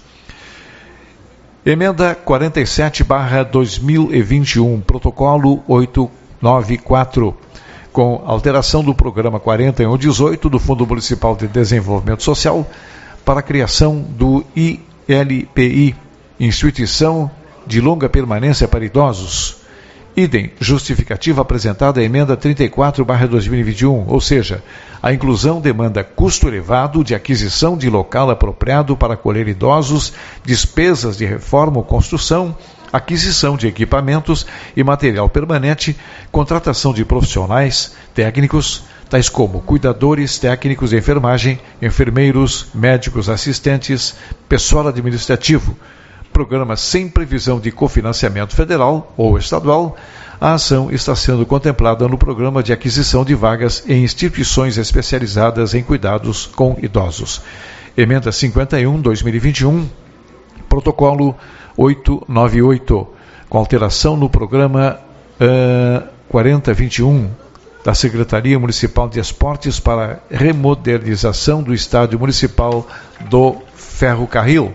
D: Emenda quarenta e sete barra dois mil e vinte e um, Protocolo oitocentos e noventa e quatro, com alteração do Programa quarenta e um dezoito do Fundo Municipal de Desenvolvimento Social para a criação do I L P I, Instituição de Longa Permanência para Idosos. Idem, justificativa apresentada a emenda trinta e quatro barra dois mil e vinte e um, ou seja, a inclusão demanda custo elevado de aquisição de local apropriado para acolher idosos, despesas de reforma ou construção, aquisição de equipamentos e material permanente, contratação de profissionais, técnicos, tais como cuidadores, técnicos de enfermagem, enfermeiros, médicos assistentes, pessoal administrativo, programa sem previsão de cofinanciamento federal ou estadual. A ação está sendo contemplada no Programa de Aquisição de Vagas em Instituições Especializadas em Cuidados com Idosos. Emenda cinquenta e um barra dois mil e vinte e um, Protocolo oitocentos e noventa e oito, com alteração no Programa uh, quarenta e vinte e um da Secretaria Municipal de Esportes para remodernização do Estádio Municipal do Ferrocarril.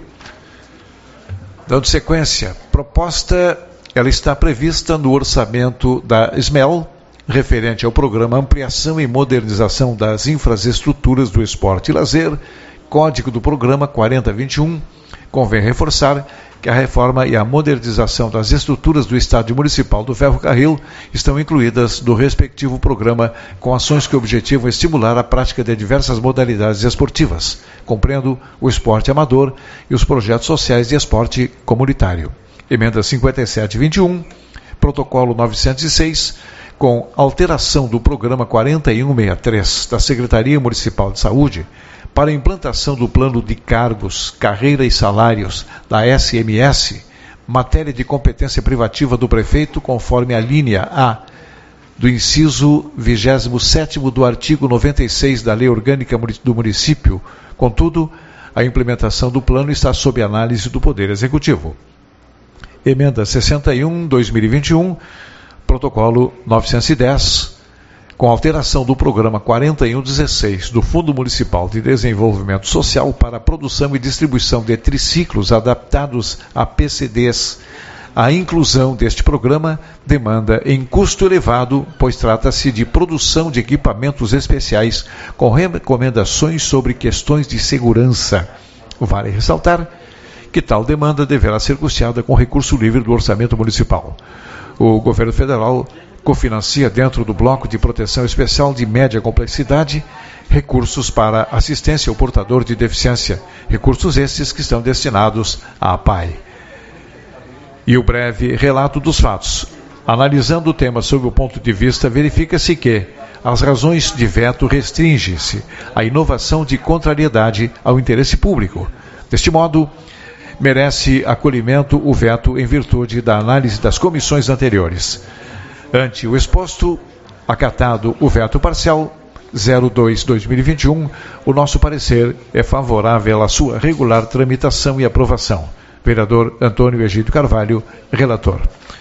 D: Dando sequência, proposta, ela está prevista no orçamento da S M E L, referente ao programa Ampliação e Modernização das Infraestruturas do Esporte e Lazer, código do programa quarenta vinte e um. Convém reforçar que a reforma e a modernização das estruturas do Estádio Municipal do Ferrocarril estão incluídas no respectivo programa, com ações que objetivam estimular a prática de diversas modalidades esportivas, compreendendo o esporte amador e os projetos sociais de esporte comunitário. Emenda cinquenta e sete vinte e um, Protocolo novecentos e seis, com alteração do programa quarenta e um sessenta e três da Secretaria Municipal de Saúde, para a implantação do plano de cargos, carreira e salários da S M S, matéria de competência privativa do prefeito, conforme a linha A do inciso vigésimo sétimo do artigo noventa e seis da Lei Orgânica do Município. Contudo, a implementação do plano está sob análise do Poder Executivo. Emenda sessenta e um barra dois mil e vinte e um, protocolo novecentos e dez, com alteração do programa quarenta e um dezesseis do Fundo Municipal de Desenvolvimento Social para a produção e distribuição de triciclos adaptados a P C Ds. A inclusão deste programa demanda em custo elevado, pois trata-se de produção de equipamentos especiais com recomendações sobre questões de segurança. Vale ressaltar que tal demanda deverá ser custeada com recurso livre do orçamento municipal. O governo federal cofinancia dentro do bloco de proteção especial de média complexidade recursos para assistência ao portador de deficiência, recursos estes que estão destinados à A P A I. E o breve relato dos fatos. Analisando o tema sob o ponto de vista, verifica-se que as razões de veto restringem-se à inovação de contrariedade ao interesse público. Deste modo, merece acolhimento o veto em virtude da análise das comissões anteriores. Ante o exposto, acatado o veto parcial zero dois barra dois mil e vinte e um, o nosso parecer é favorável à sua regular tramitação e aprovação. Vereador Antônio Egídio Carvalho, relator.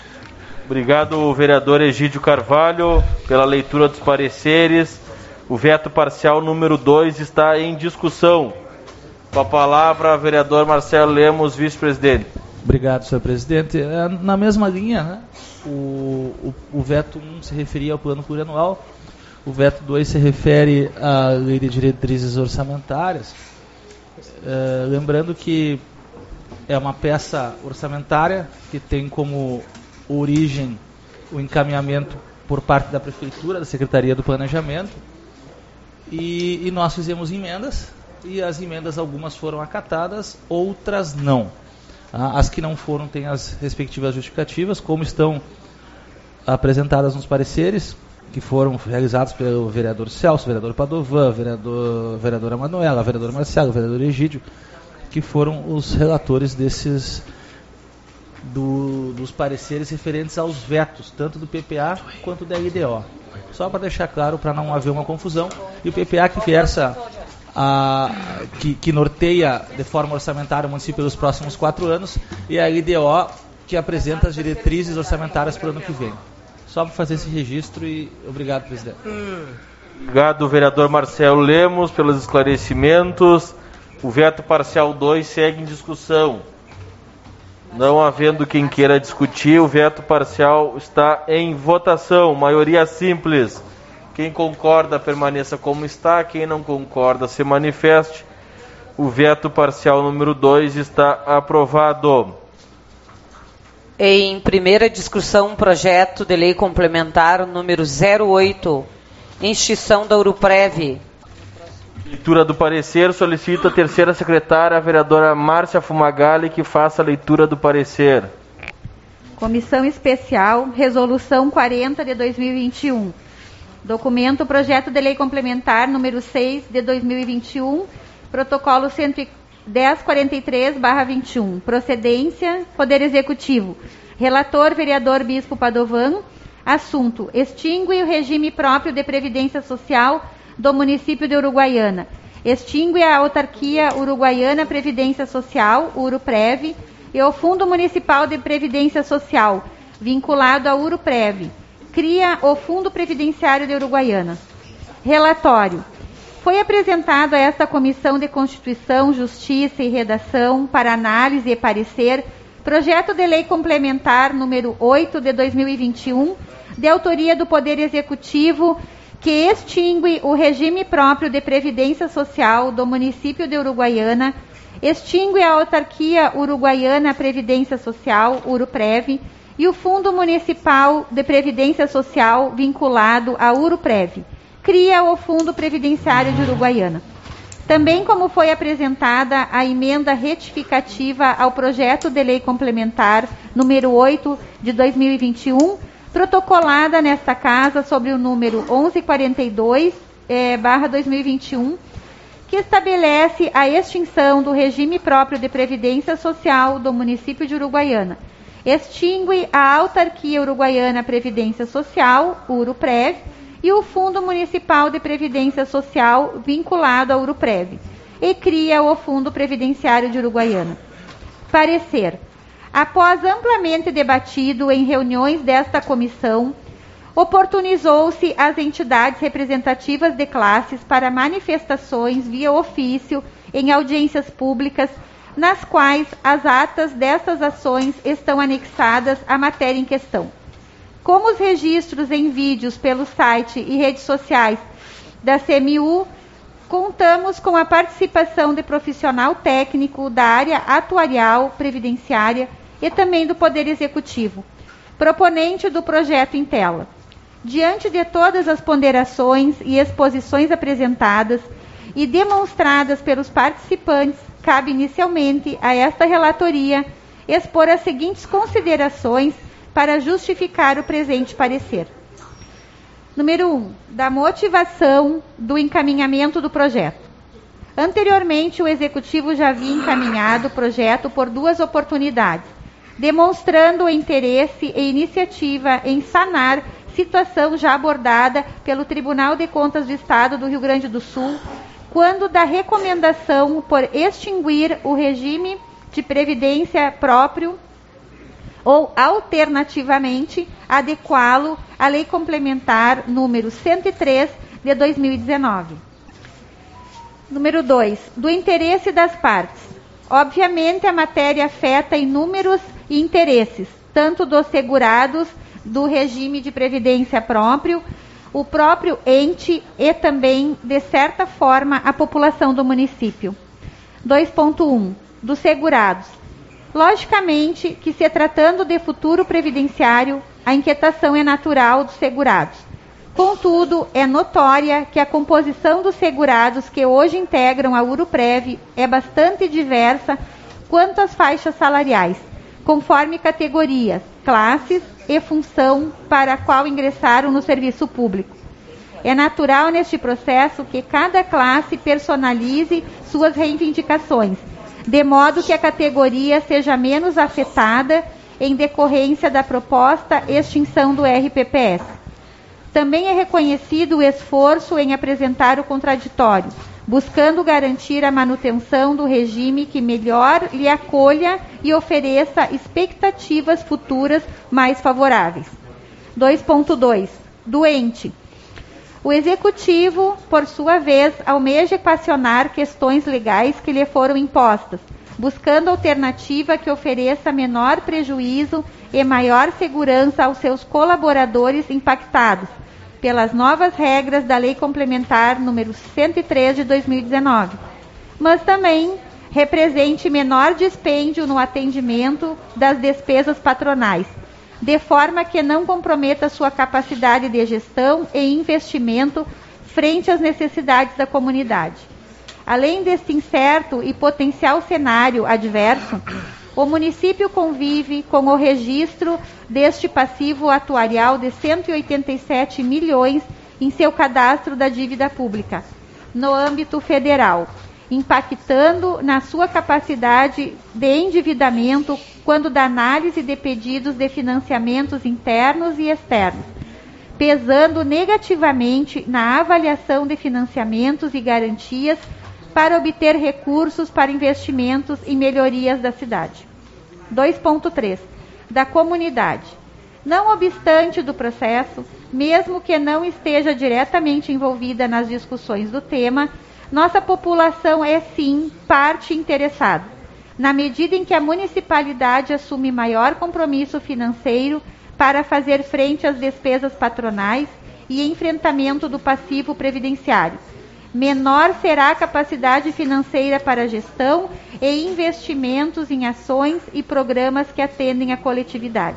A: Obrigado, vereador Egídio Carvalho, pela leitura dos pareceres. O veto parcial número dois está em discussão. Com a palavra, vereador Marcelo Lemos, vice-presidente.
F: Obrigado, senhor presidente. Na mesma linha, né, o, o, o veto um se referia ao plano plurianual, o veto dois se refere à lei de diretrizes orçamentárias. É, lembrando que é uma peça orçamentária que tem como origem o encaminhamento por parte da Prefeitura, da Secretaria do Planejamento, e, e nós fizemos emendas, e as emendas algumas foram acatadas, outras não. As que não foram têm as respectivas justificativas, como estão apresentadas nos pareceres, que foram realizados pelo vereador Celso, vereador Padovan, vereador, vereadora Manuela, vereador Marcelo, vereador Egídio, que foram os relatores desses do, dos pareceres referentes aos vetos, tanto do P P A quanto da L D O. Só para deixar claro, para não haver uma confusão, e o P P A que versa A, que, que norteia de forma orçamentária o município pelos próximos quatro anos, e a L D O que apresenta as diretrizes orçamentárias para o ano que vem. Só para fazer esse registro e obrigado, presidente.
A: Obrigado, vereador Marcelo Lemos, pelos esclarecimentos. O veto parcial dois segue em discussão. Não havendo quem queira discutir, o veto parcial está em votação. Maioria simples. Quem concorda, permaneça como está. Quem não concorda, se manifeste. O veto parcial número dois está aprovado.
C: Em primeira discussão, projeto de lei complementar número zero oito, extinção da Uruprev.
A: Leitura do parecer. Solicito a terceira secretária, a vereadora Márcia Fumagalli, que faça a leitura do parecer.
H: Comissão Especial, Resolução quarenta de dois mil e vinte e um. Documento Projeto de Lei Complementar número seis de dois mil e vinte e um, Protocolo cento e dez quarenta e três barra vinte e um. Procedência, Poder Executivo. Relator, vereador Bispo Padovan. Assunto, extingue o regime próprio de previdência social do município de Uruguaiana. Extingue a autarquia Uruguaiana Previdência Social, Uruprev, e o Fundo Municipal de Previdência Social, vinculado à Uruprev. Cria o Fundo Previdenciário de Uruguaiana. Relatório. Foi apresentado a esta Comissão de Constituição, Justiça e Redação para análise e parecer projeto de lei complementar número oito de dois mil e vinte e um, de autoria do Poder Executivo, que extingue o regime próprio de previdência social do município de Uruguaiana, extingue a autarquia Uruguaiana Previdência Social, Uruprev, e o Fundo Municipal de Previdência Social vinculado à Uruprev. Cria o Fundo Previdenciário de Uruguaiana. Também como foi apresentada a emenda retificativa ao projeto de lei complementar número oito de dois mil e vinte e um, protocolada nesta casa sobre o número onze quarenta e dois barra dois mil e vinte e um, que estabelece a extinção do regime próprio de previdência social do município de Uruguaiana. Extingue a Autarquia Uruguaiana Previdência Social, URUPREV, e o Fundo Municipal de Previdência Social vinculado à URUPREV, e cria o Fundo Previdenciário de Uruguaiana. Parecer. Após amplamente debatido em reuniões desta comissão, oportunizou-se às entidades representativas de classes para manifestações via ofício em audiências públicas, nas quais as atas dessas ações estão anexadas à matéria em questão. Como os registros em vídeos pelo site e redes sociais da C M U, contamos com a participação de profissional técnico da área atuarial, previdenciária e também do Poder Executivo, proponente do projeto em tela. Diante de todas as ponderações e exposições apresentadas e demonstradas pelos participantes, cabe inicialmente a esta relatoria expor as seguintes considerações para justificar o presente parecer. Número um, da motivação do encaminhamento do projeto. Anteriormente, o Executivo já havia encaminhado o projeto por duas oportunidades, demonstrando o interesse e iniciativa em sanar situação já abordada pelo Tribunal de Contas do Estado do Rio Grande do Sul, quando da recomendação por extinguir o regime de previdência próprio ou, alternativamente, adequá-lo à Lei Complementar número cento e três de dois mil e dezenove. Número dois, do interesse das partes. Obviamente, a matéria afeta inúmeros interesses, tanto dos segurados do regime de previdência próprio, o próprio ente e também, de certa forma, a população do município. dois ponto um, dos segurados. Logicamente que, se tratando de futuro previdenciário, a inquietação é natural dos segurados. Contudo, é notória que a composição dos segurados que hoje integram a URUPREV é bastante diversa quanto às faixas salariais, conforme categorias, classes e função para a qual ingressaram no serviço público. É natural neste processo que cada classe personalize suas reivindicações, de modo que a categoria seja menos afetada em decorrência da proposta extinção do R P P S. Também é reconhecido o esforço em apresentar o contraditório, buscando garantir a manutenção do regime que melhor lhe acolha e ofereça expectativas futuras mais favoráveis. dois ponto dois. Doente. O Executivo, por sua vez, almeja equacionar questões legais que lhe foram impostas, buscando alternativa que ofereça menor prejuízo e maior segurança aos seus colaboradores impactados pelas novas regras da Lei Complementar número cento e três de dois mil e dezenove, mas também represente menor dispêndio no atendimento das despesas patronais, de forma que não comprometa sua capacidade de gestão e investimento frente às necessidades da comunidade. Além deste incerto e potencial cenário adverso, o município convive com o registro deste passivo atuarial de cento e oitenta e sete milhões em seu cadastro da dívida pública, no âmbito federal, impactando na sua capacidade de endividamento quando da análise de pedidos de financiamentos internos e externos, pesando negativamente na avaliação de financiamentos e garantias para obter recursos para investimentos em melhorias da cidade. dois ponto três. Da comunidade. Não obstante do processo, mesmo que não esteja diretamente envolvida nas discussões do tema, nossa população é sim parte interessada, na medida em que a municipalidade assume maior compromisso financeiro para fazer frente às despesas patronais e enfrentamento do passivo previdenciário. Menor será a capacidade financeira para gestão e investimentos em ações e programas que atendem à coletividade.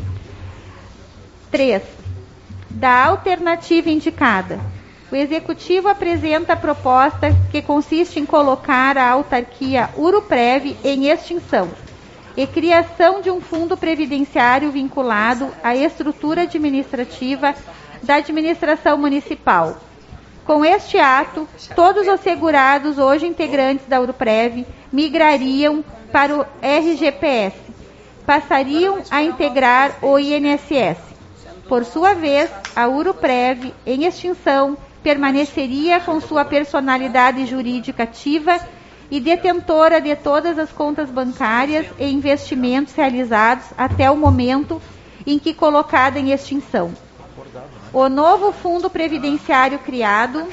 H: três. Da alternativa indicada. O Executivo apresenta a proposta que consiste em colocar a autarquia URUPREV em extinção e criação de um fundo previdenciário vinculado à estrutura administrativa da administração municipal, Com este ato, todos os segurados hoje integrantes da Uruprev migrariam para o R G P S, passariam a integrar o I N S S. Por sua vez, a Uruprev, em extinção, permaneceria com sua personalidade jurídica ativa e detentora de todas as contas bancárias e investimentos realizados até o momento em que colocada em extinção. O novo fundo previdenciário criado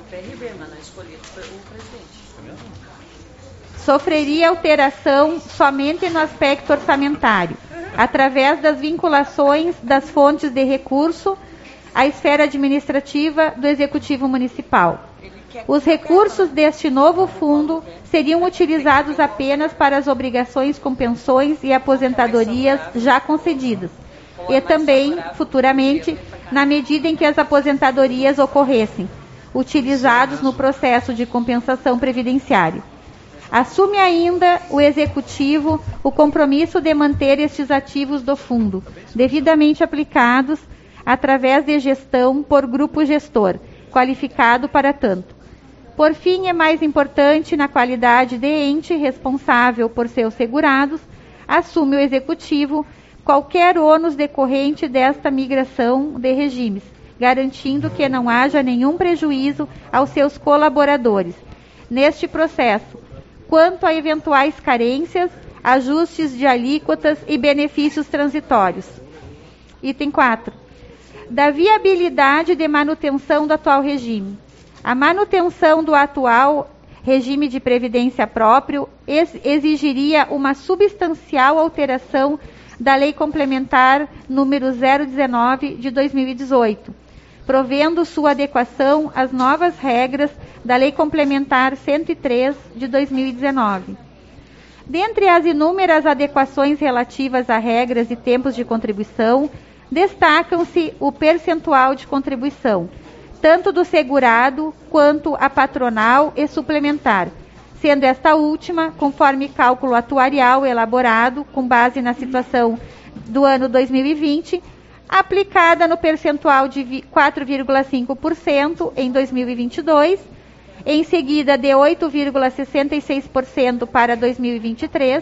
H: sofreria alteração somente no aspecto orçamentário, através das vinculações das fontes de recurso à esfera administrativa do Executivo Municipal. Os recursos deste novo fundo seriam utilizados apenas para as obrigações com pensões e aposentadorias já concedidas, e também, futuramente, na medida em que as aposentadorias ocorressem, utilizados no processo de compensação previdenciária. Assume ainda o Executivo o compromisso de manter estes ativos do fundo, devidamente aplicados, através de gestão por grupo gestor, qualificado para tanto. Por fim, é mais importante, na qualidade de ente responsável por seus segurados, assume o Executivo qualquer ônus decorrente desta migração de regimes, garantindo que não haja nenhum prejuízo aos seus colaboradores neste processo, quanto a eventuais carências, ajustes de alíquotas e benefícios transitórios. Item quatro. Da viabilidade de manutenção do atual regime. A manutenção do atual regime de previdência próprio exigiria uma substancial alteração da Lei Complementar número zero dezenove de dois mil e dezoito, provendo sua adequação às novas regras da Lei Complementar cento e três de dois mil e dezenove. Dentre as inúmeras adequações relativas a regras e tempos de contribuição, destacam-se o percentual de contribuição, tanto do segurado quanto a patronal e suplementar, sendo esta última, conforme cálculo atuarial elaborado com base na situação do ano dois mil e vinte, aplicada no percentual de quatro vírgula cinco por cento em dois mil e vinte e dois, em seguida de oito vírgula sessenta e seis por cento para dois mil e vinte e três,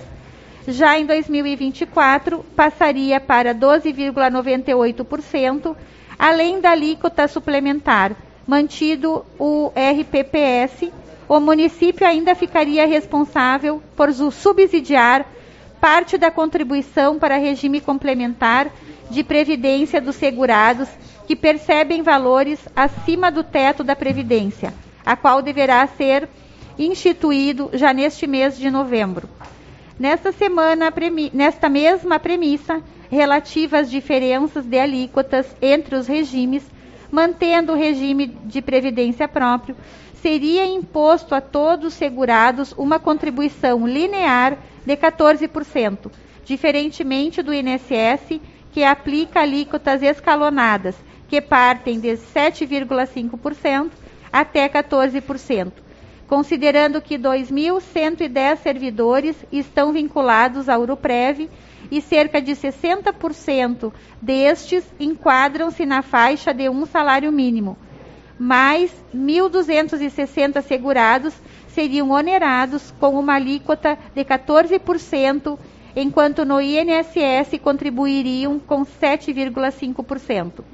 H: já em dois mil e vinte e quatro passaria para doze vírgula noventa e oito por cento, além da alíquota suplementar, mantido o R P P S, o município ainda ficaria responsável por subsidiar parte da contribuição para regime complementar de previdência dos segurados que percebem valores acima do teto da Previdência, a qual deverá ser instituído já neste mês de novembro. Nesta semana, nesta mesma premissa, relativa às diferenças de alíquotas entre os regimes, mantendo o regime de previdência próprio, seria imposto a todos os segurados uma contribuição linear de quatorze por cento, diferentemente do I N S S, que aplica alíquotas escalonadas, que partem de sete vírgula cinco por cento até quatorze por cento, considerando que dois mil cento e dez servidores estão vinculados à Uruprev e cerca de sessenta por cento destes enquadram-se na faixa de um salário mínimo, mais mil duzentos e sessenta segurados seriam onerados com uma alíquota de quatorze por cento, enquanto no I N S S contribuiriam com sete vírgula cinco por cento.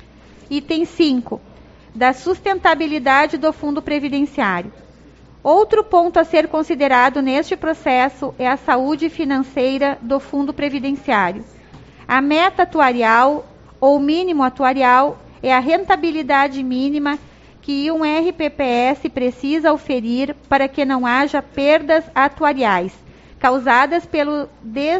H: Item cinco. Da sustentabilidade do Fundo Previdenciário. Outro ponto a ser considerado neste processo é a saúde financeira do Fundo Previdenciário. A meta atuarial, ou mínimo atuarial, é a rentabilidade mínima que um R P P S precisa oferir para que não haja perdas atuariais, causadas pelo des...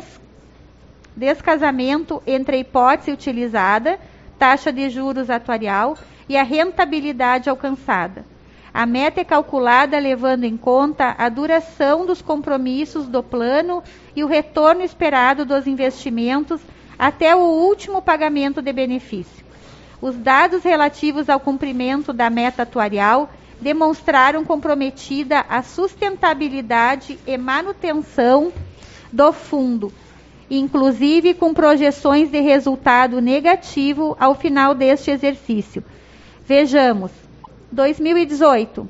H: descasamento entre a hipótese utilizada, taxa de juros atuarial, e a rentabilidade alcançada. A meta é calculada levando em conta a duração dos compromissos do plano e o retorno esperado dos investimentos até o último pagamento de benefício. Os dados relativos ao cumprimento da meta atuarial demonstraram comprometida a sustentabilidade e manutenção do fundo, inclusive com projeções de resultado negativo ao final deste exercício. Vejamos, dois mil e dezoito,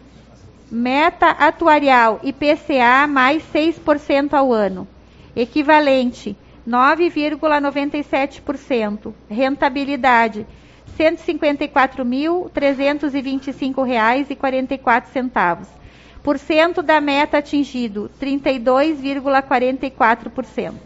H: meta atuarial I P C A mais seis por cento ao ano, equivalente nove vírgula noventa e sete por cento, rentabilidade cento e cinquenta e quatro mil, trezentos e vinte e cinco reais e quarenta e quatro centavos. Por cento da meta atingido, trinta e dois vírgula quarenta e quatro por cento.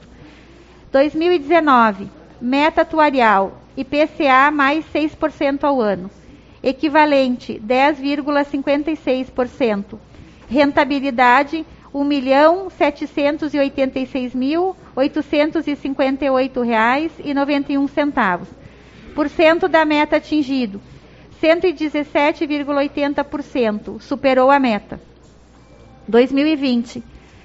H: dois mil e dezenove, meta atuarial I P C A mais seis por cento ao ano, equivalente dez vírgula cinquenta e seis por cento. Rentabilidade um milhão setecentos e oitenta e seis mil, oitocentos e cinquenta e oito reais e noventa e um centavos. Por cento da meta atingido, cento e dezessete vírgula oitenta por cento, superou a meta. dois mil e vinte,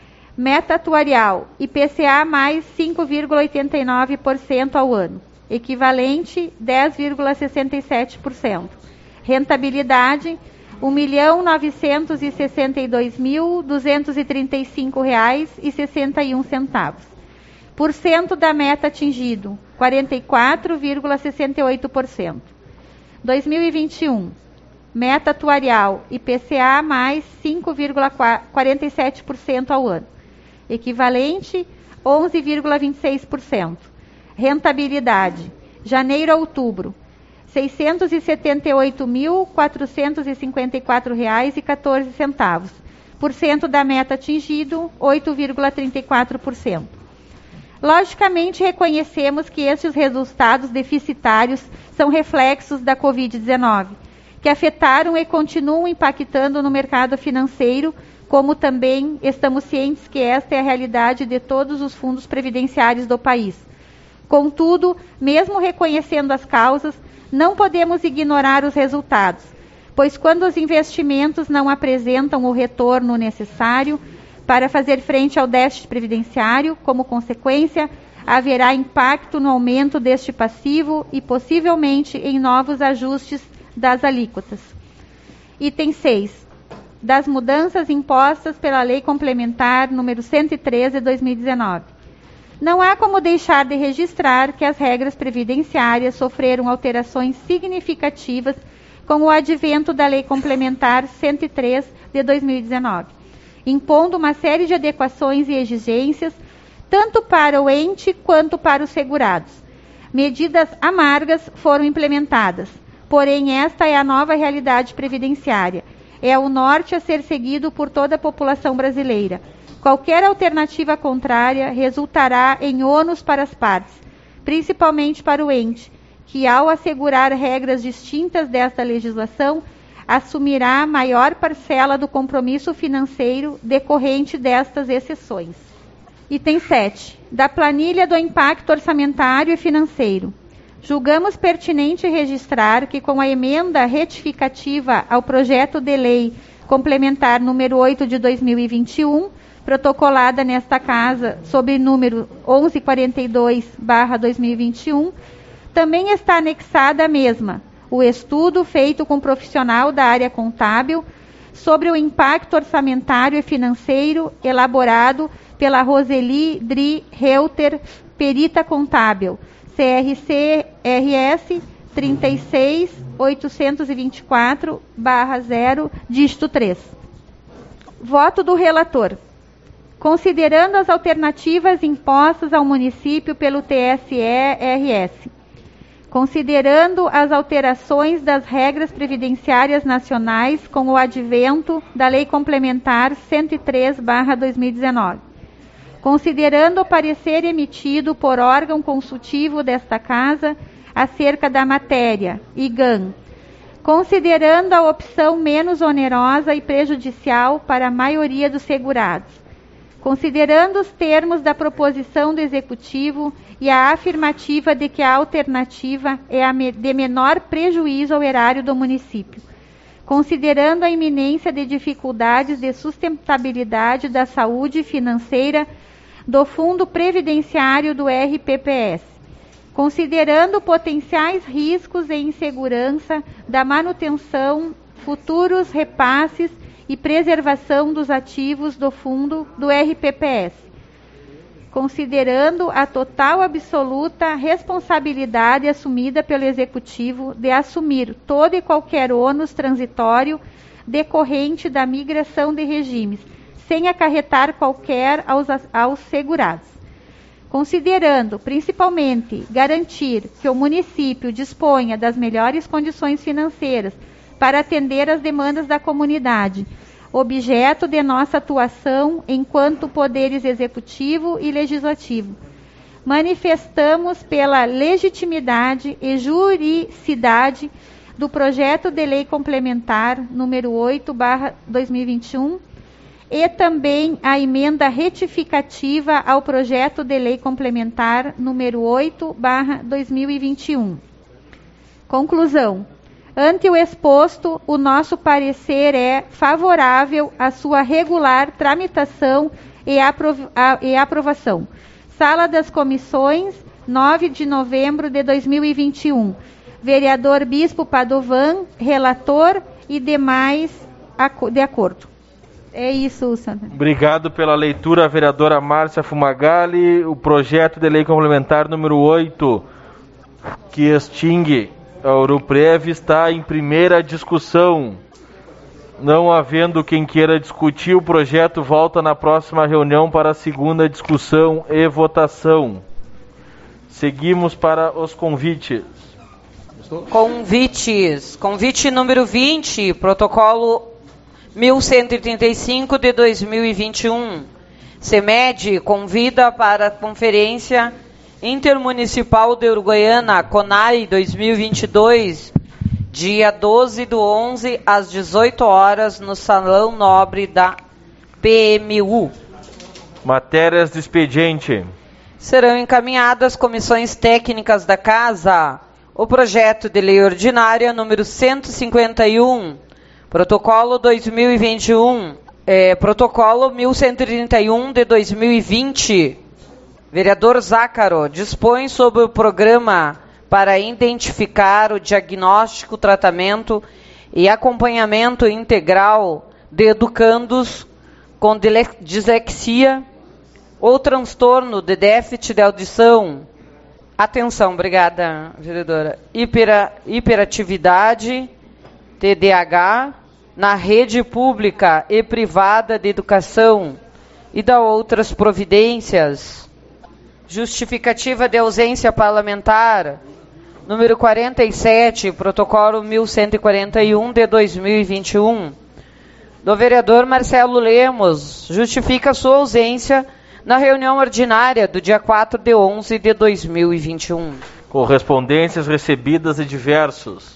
H: meta atuarial I P C A mais cinco vírgula oitenta e nove por cento ao ano, equivalente dez vírgula sessenta e sete por cento. Rentabilidade um milhão novecentos e sessenta e dois mil, duzentos e trinta e cinco reais e sessenta e um centavos. Por cento da meta atingido, quarenta e quatro vírgula sessenta e oito por cento. dois mil e vinte e um, meta atuarial I P C A mais cinco vírgula quarenta e sete por cento ao ano, equivalente onze vírgula vinte e seis por cento. Rentabilidade, janeiro a outubro, seiscentos e setenta e oito mil, quatrocentos e cinquenta e quatro reais e quatorze centavos. Por cento da meta atingido, oito vírgula trinta e quatro por cento. Logicamente, reconhecemos que esses resultados deficitários são reflexos da covid dezenove, que afetaram e continuam impactando no mercado financeiro, como também estamos cientes que esta é a realidade de todos os fundos previdenciários do país. Contudo, mesmo reconhecendo as causas, não podemos ignorar os resultados, pois quando os investimentos não apresentam o retorno necessário para fazer frente ao déficit previdenciário, como consequência, haverá impacto no aumento deste passivo e possivelmente em novos ajustes das alíquotas. Item seis. Das mudanças impostas pela Lei Complementar número cento e treze de dois mil e dezenove. Não há como deixar de registrar que as regras previdenciárias sofreram alterações significativas com o advento da Lei Complementar cento e três de dois mil e dezenove, impondo uma série de adequações e exigências, tanto para o ente quanto para os segurados. Medidas amargas foram implementadas, porém esta é a nova realidade previdenciária. É o norte a ser seguido por toda a população brasileira. Qualquer alternativa contrária resultará em ônus para as partes, principalmente para o ente, que ao assegurar regras distintas desta legislação, assumirá a maior parcela do compromisso financeiro decorrente destas exceções. Item sete. Da planilha do impacto orçamentário e financeiro. Julgamos pertinente registrar que, com a emenda retificativa ao projeto de lei complementar número oito de dois mil e vinte e um, protocolada nesta Casa sob número onze quarenta e dois barra dois mil e vinte e um, também está anexada a mesma, o estudo feito com profissional da área contábil sobre o impacto orçamentário e financeiro elaborado pela Roseli Dri Reuter, perita contábil, C R C R S trinta e seis oitocentos e vinte e quatro barra zero, dígito três. Voto do relator. Considerando as alternativas impostas ao município pelo T S E R S, considerando as alterações das regras previdenciárias nacionais com o advento da Lei Complementar cento e três barra dois mil e dezenove, considerando o parecer emitido por órgão consultivo desta Casa acerca da matéria, I G A N, considerando a opção menos onerosa e prejudicial para a maioria dos segurados, considerando os termos da proposição do Executivo e a afirmativa de que a alternativa é a de menor prejuízo ao erário do município, considerando a iminência de dificuldades de sustentabilidade da saúde financeira do Fundo Previdenciário do R P P S, considerando potenciais riscos e insegurança da manutenção, futuros repasses e preservação dos ativos do fundo do R P P S, considerando a total absoluta responsabilidade assumida pelo Executivo de assumir todo e qualquer ônus transitório decorrente da migração de regimes, sem acarretar qualquer aos, aos segurados. Considerando, principalmente, garantir que o município disponha das melhores condições financeiras para atender às demandas da comunidade, objeto de nossa atuação enquanto poderes executivo e legislativo. Manifestamos pela legitimidade e juridicidade do projeto de lei complementar número oito barra dois mil e vinte e um e também a emenda retificativa ao projeto de lei complementar número oito barra dois mil e vinte e um. Conclusão. Ante o exposto, o nosso parecer é favorável à sua regular tramitação e, aprov- a, e aprovação. Sala das Comissões, nove de novembro de dois mil e vinte e um. Vereador Bispo Padovan, relator e demais de acordo. É isso, Sandra.
A: Obrigado pela leitura, vereadora Márcia Fumagalli. O projeto de lei complementar número oito, que extingue a Oruprev, está em primeira discussão. Não havendo quem queira discutir, o projeto volta na próxima reunião para a segunda discussão e votação. Seguimos para os convites.
C: Convites. Convite número vinte, protocolo mil cento e trinta e cinco de dois mil e vinte e um. CEMED convida para a Conferência Intermunicipal de Uruguaiana, CONAI dois mil e vinte e dois, dia doze do onze, às dezoito horas, no Salão Nobre da P M U.
A: Matérias de expediente.
C: Serão encaminhadas às comissões técnicas da Casa o projeto de lei ordinária número cento e cinquenta e um, protocolo dois mil e vinte e um, é, protocolo mil cento e trinta e um de dois mil e vinte. Vereador Zácaro dispõe sobre o programa para identificar o diagnóstico, tratamento e acompanhamento integral de educandos com dislexia ou transtorno de déficit de audição. Atenção, obrigada, vereadora. Hipera, hiperatividade, T D A H, na rede pública e privada de educação e da outras providências. Justificativa de ausência parlamentar, número quarenta e sete, protocolo mil cento e quarenta e um de dois mil e vinte e um, do vereador Marcelo Lemos, justifica sua ausência na reunião ordinária do dia quatro de onze de dois mil e vinte e um.
A: Correspondências recebidas e diversos.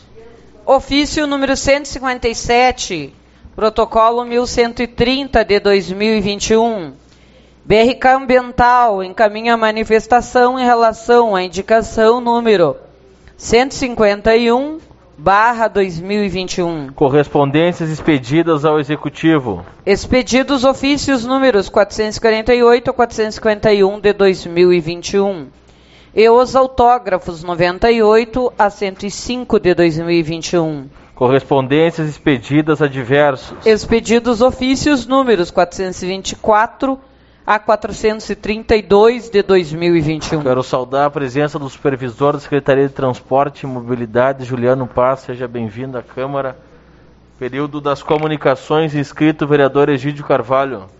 C: Ofício número cento e cinquenta e sete, protocolo mil cento e trinta de dois mil e vinte e um. B R K Ambiental encaminha manifestação em relação à indicação número cento e cinquenta e um barra dois mil e vinte e um.
A: Correspondências expedidas ao Executivo.
C: Expedidos ofícios números quatrocentos e quarenta e oito a quatrocentos e cinquenta e um de dois mil e vinte e um. E os autógrafos noventa e oito a cento e cinco de dois mil e vinte e um.
A: Correspondências expedidas a diversos.
C: Expedidos ofícios números quatrocentos e vinte e quatro a quatrocentos e trinta e dois de dois mil e vinte e um.
A: Quero saudar a presença do supervisor da Secretaria de Transporte e Mobilidade, Juliano Paz. Seja bem-vindo à Câmara. Período das comunicações, inscrito vereador Egídio Carvalho.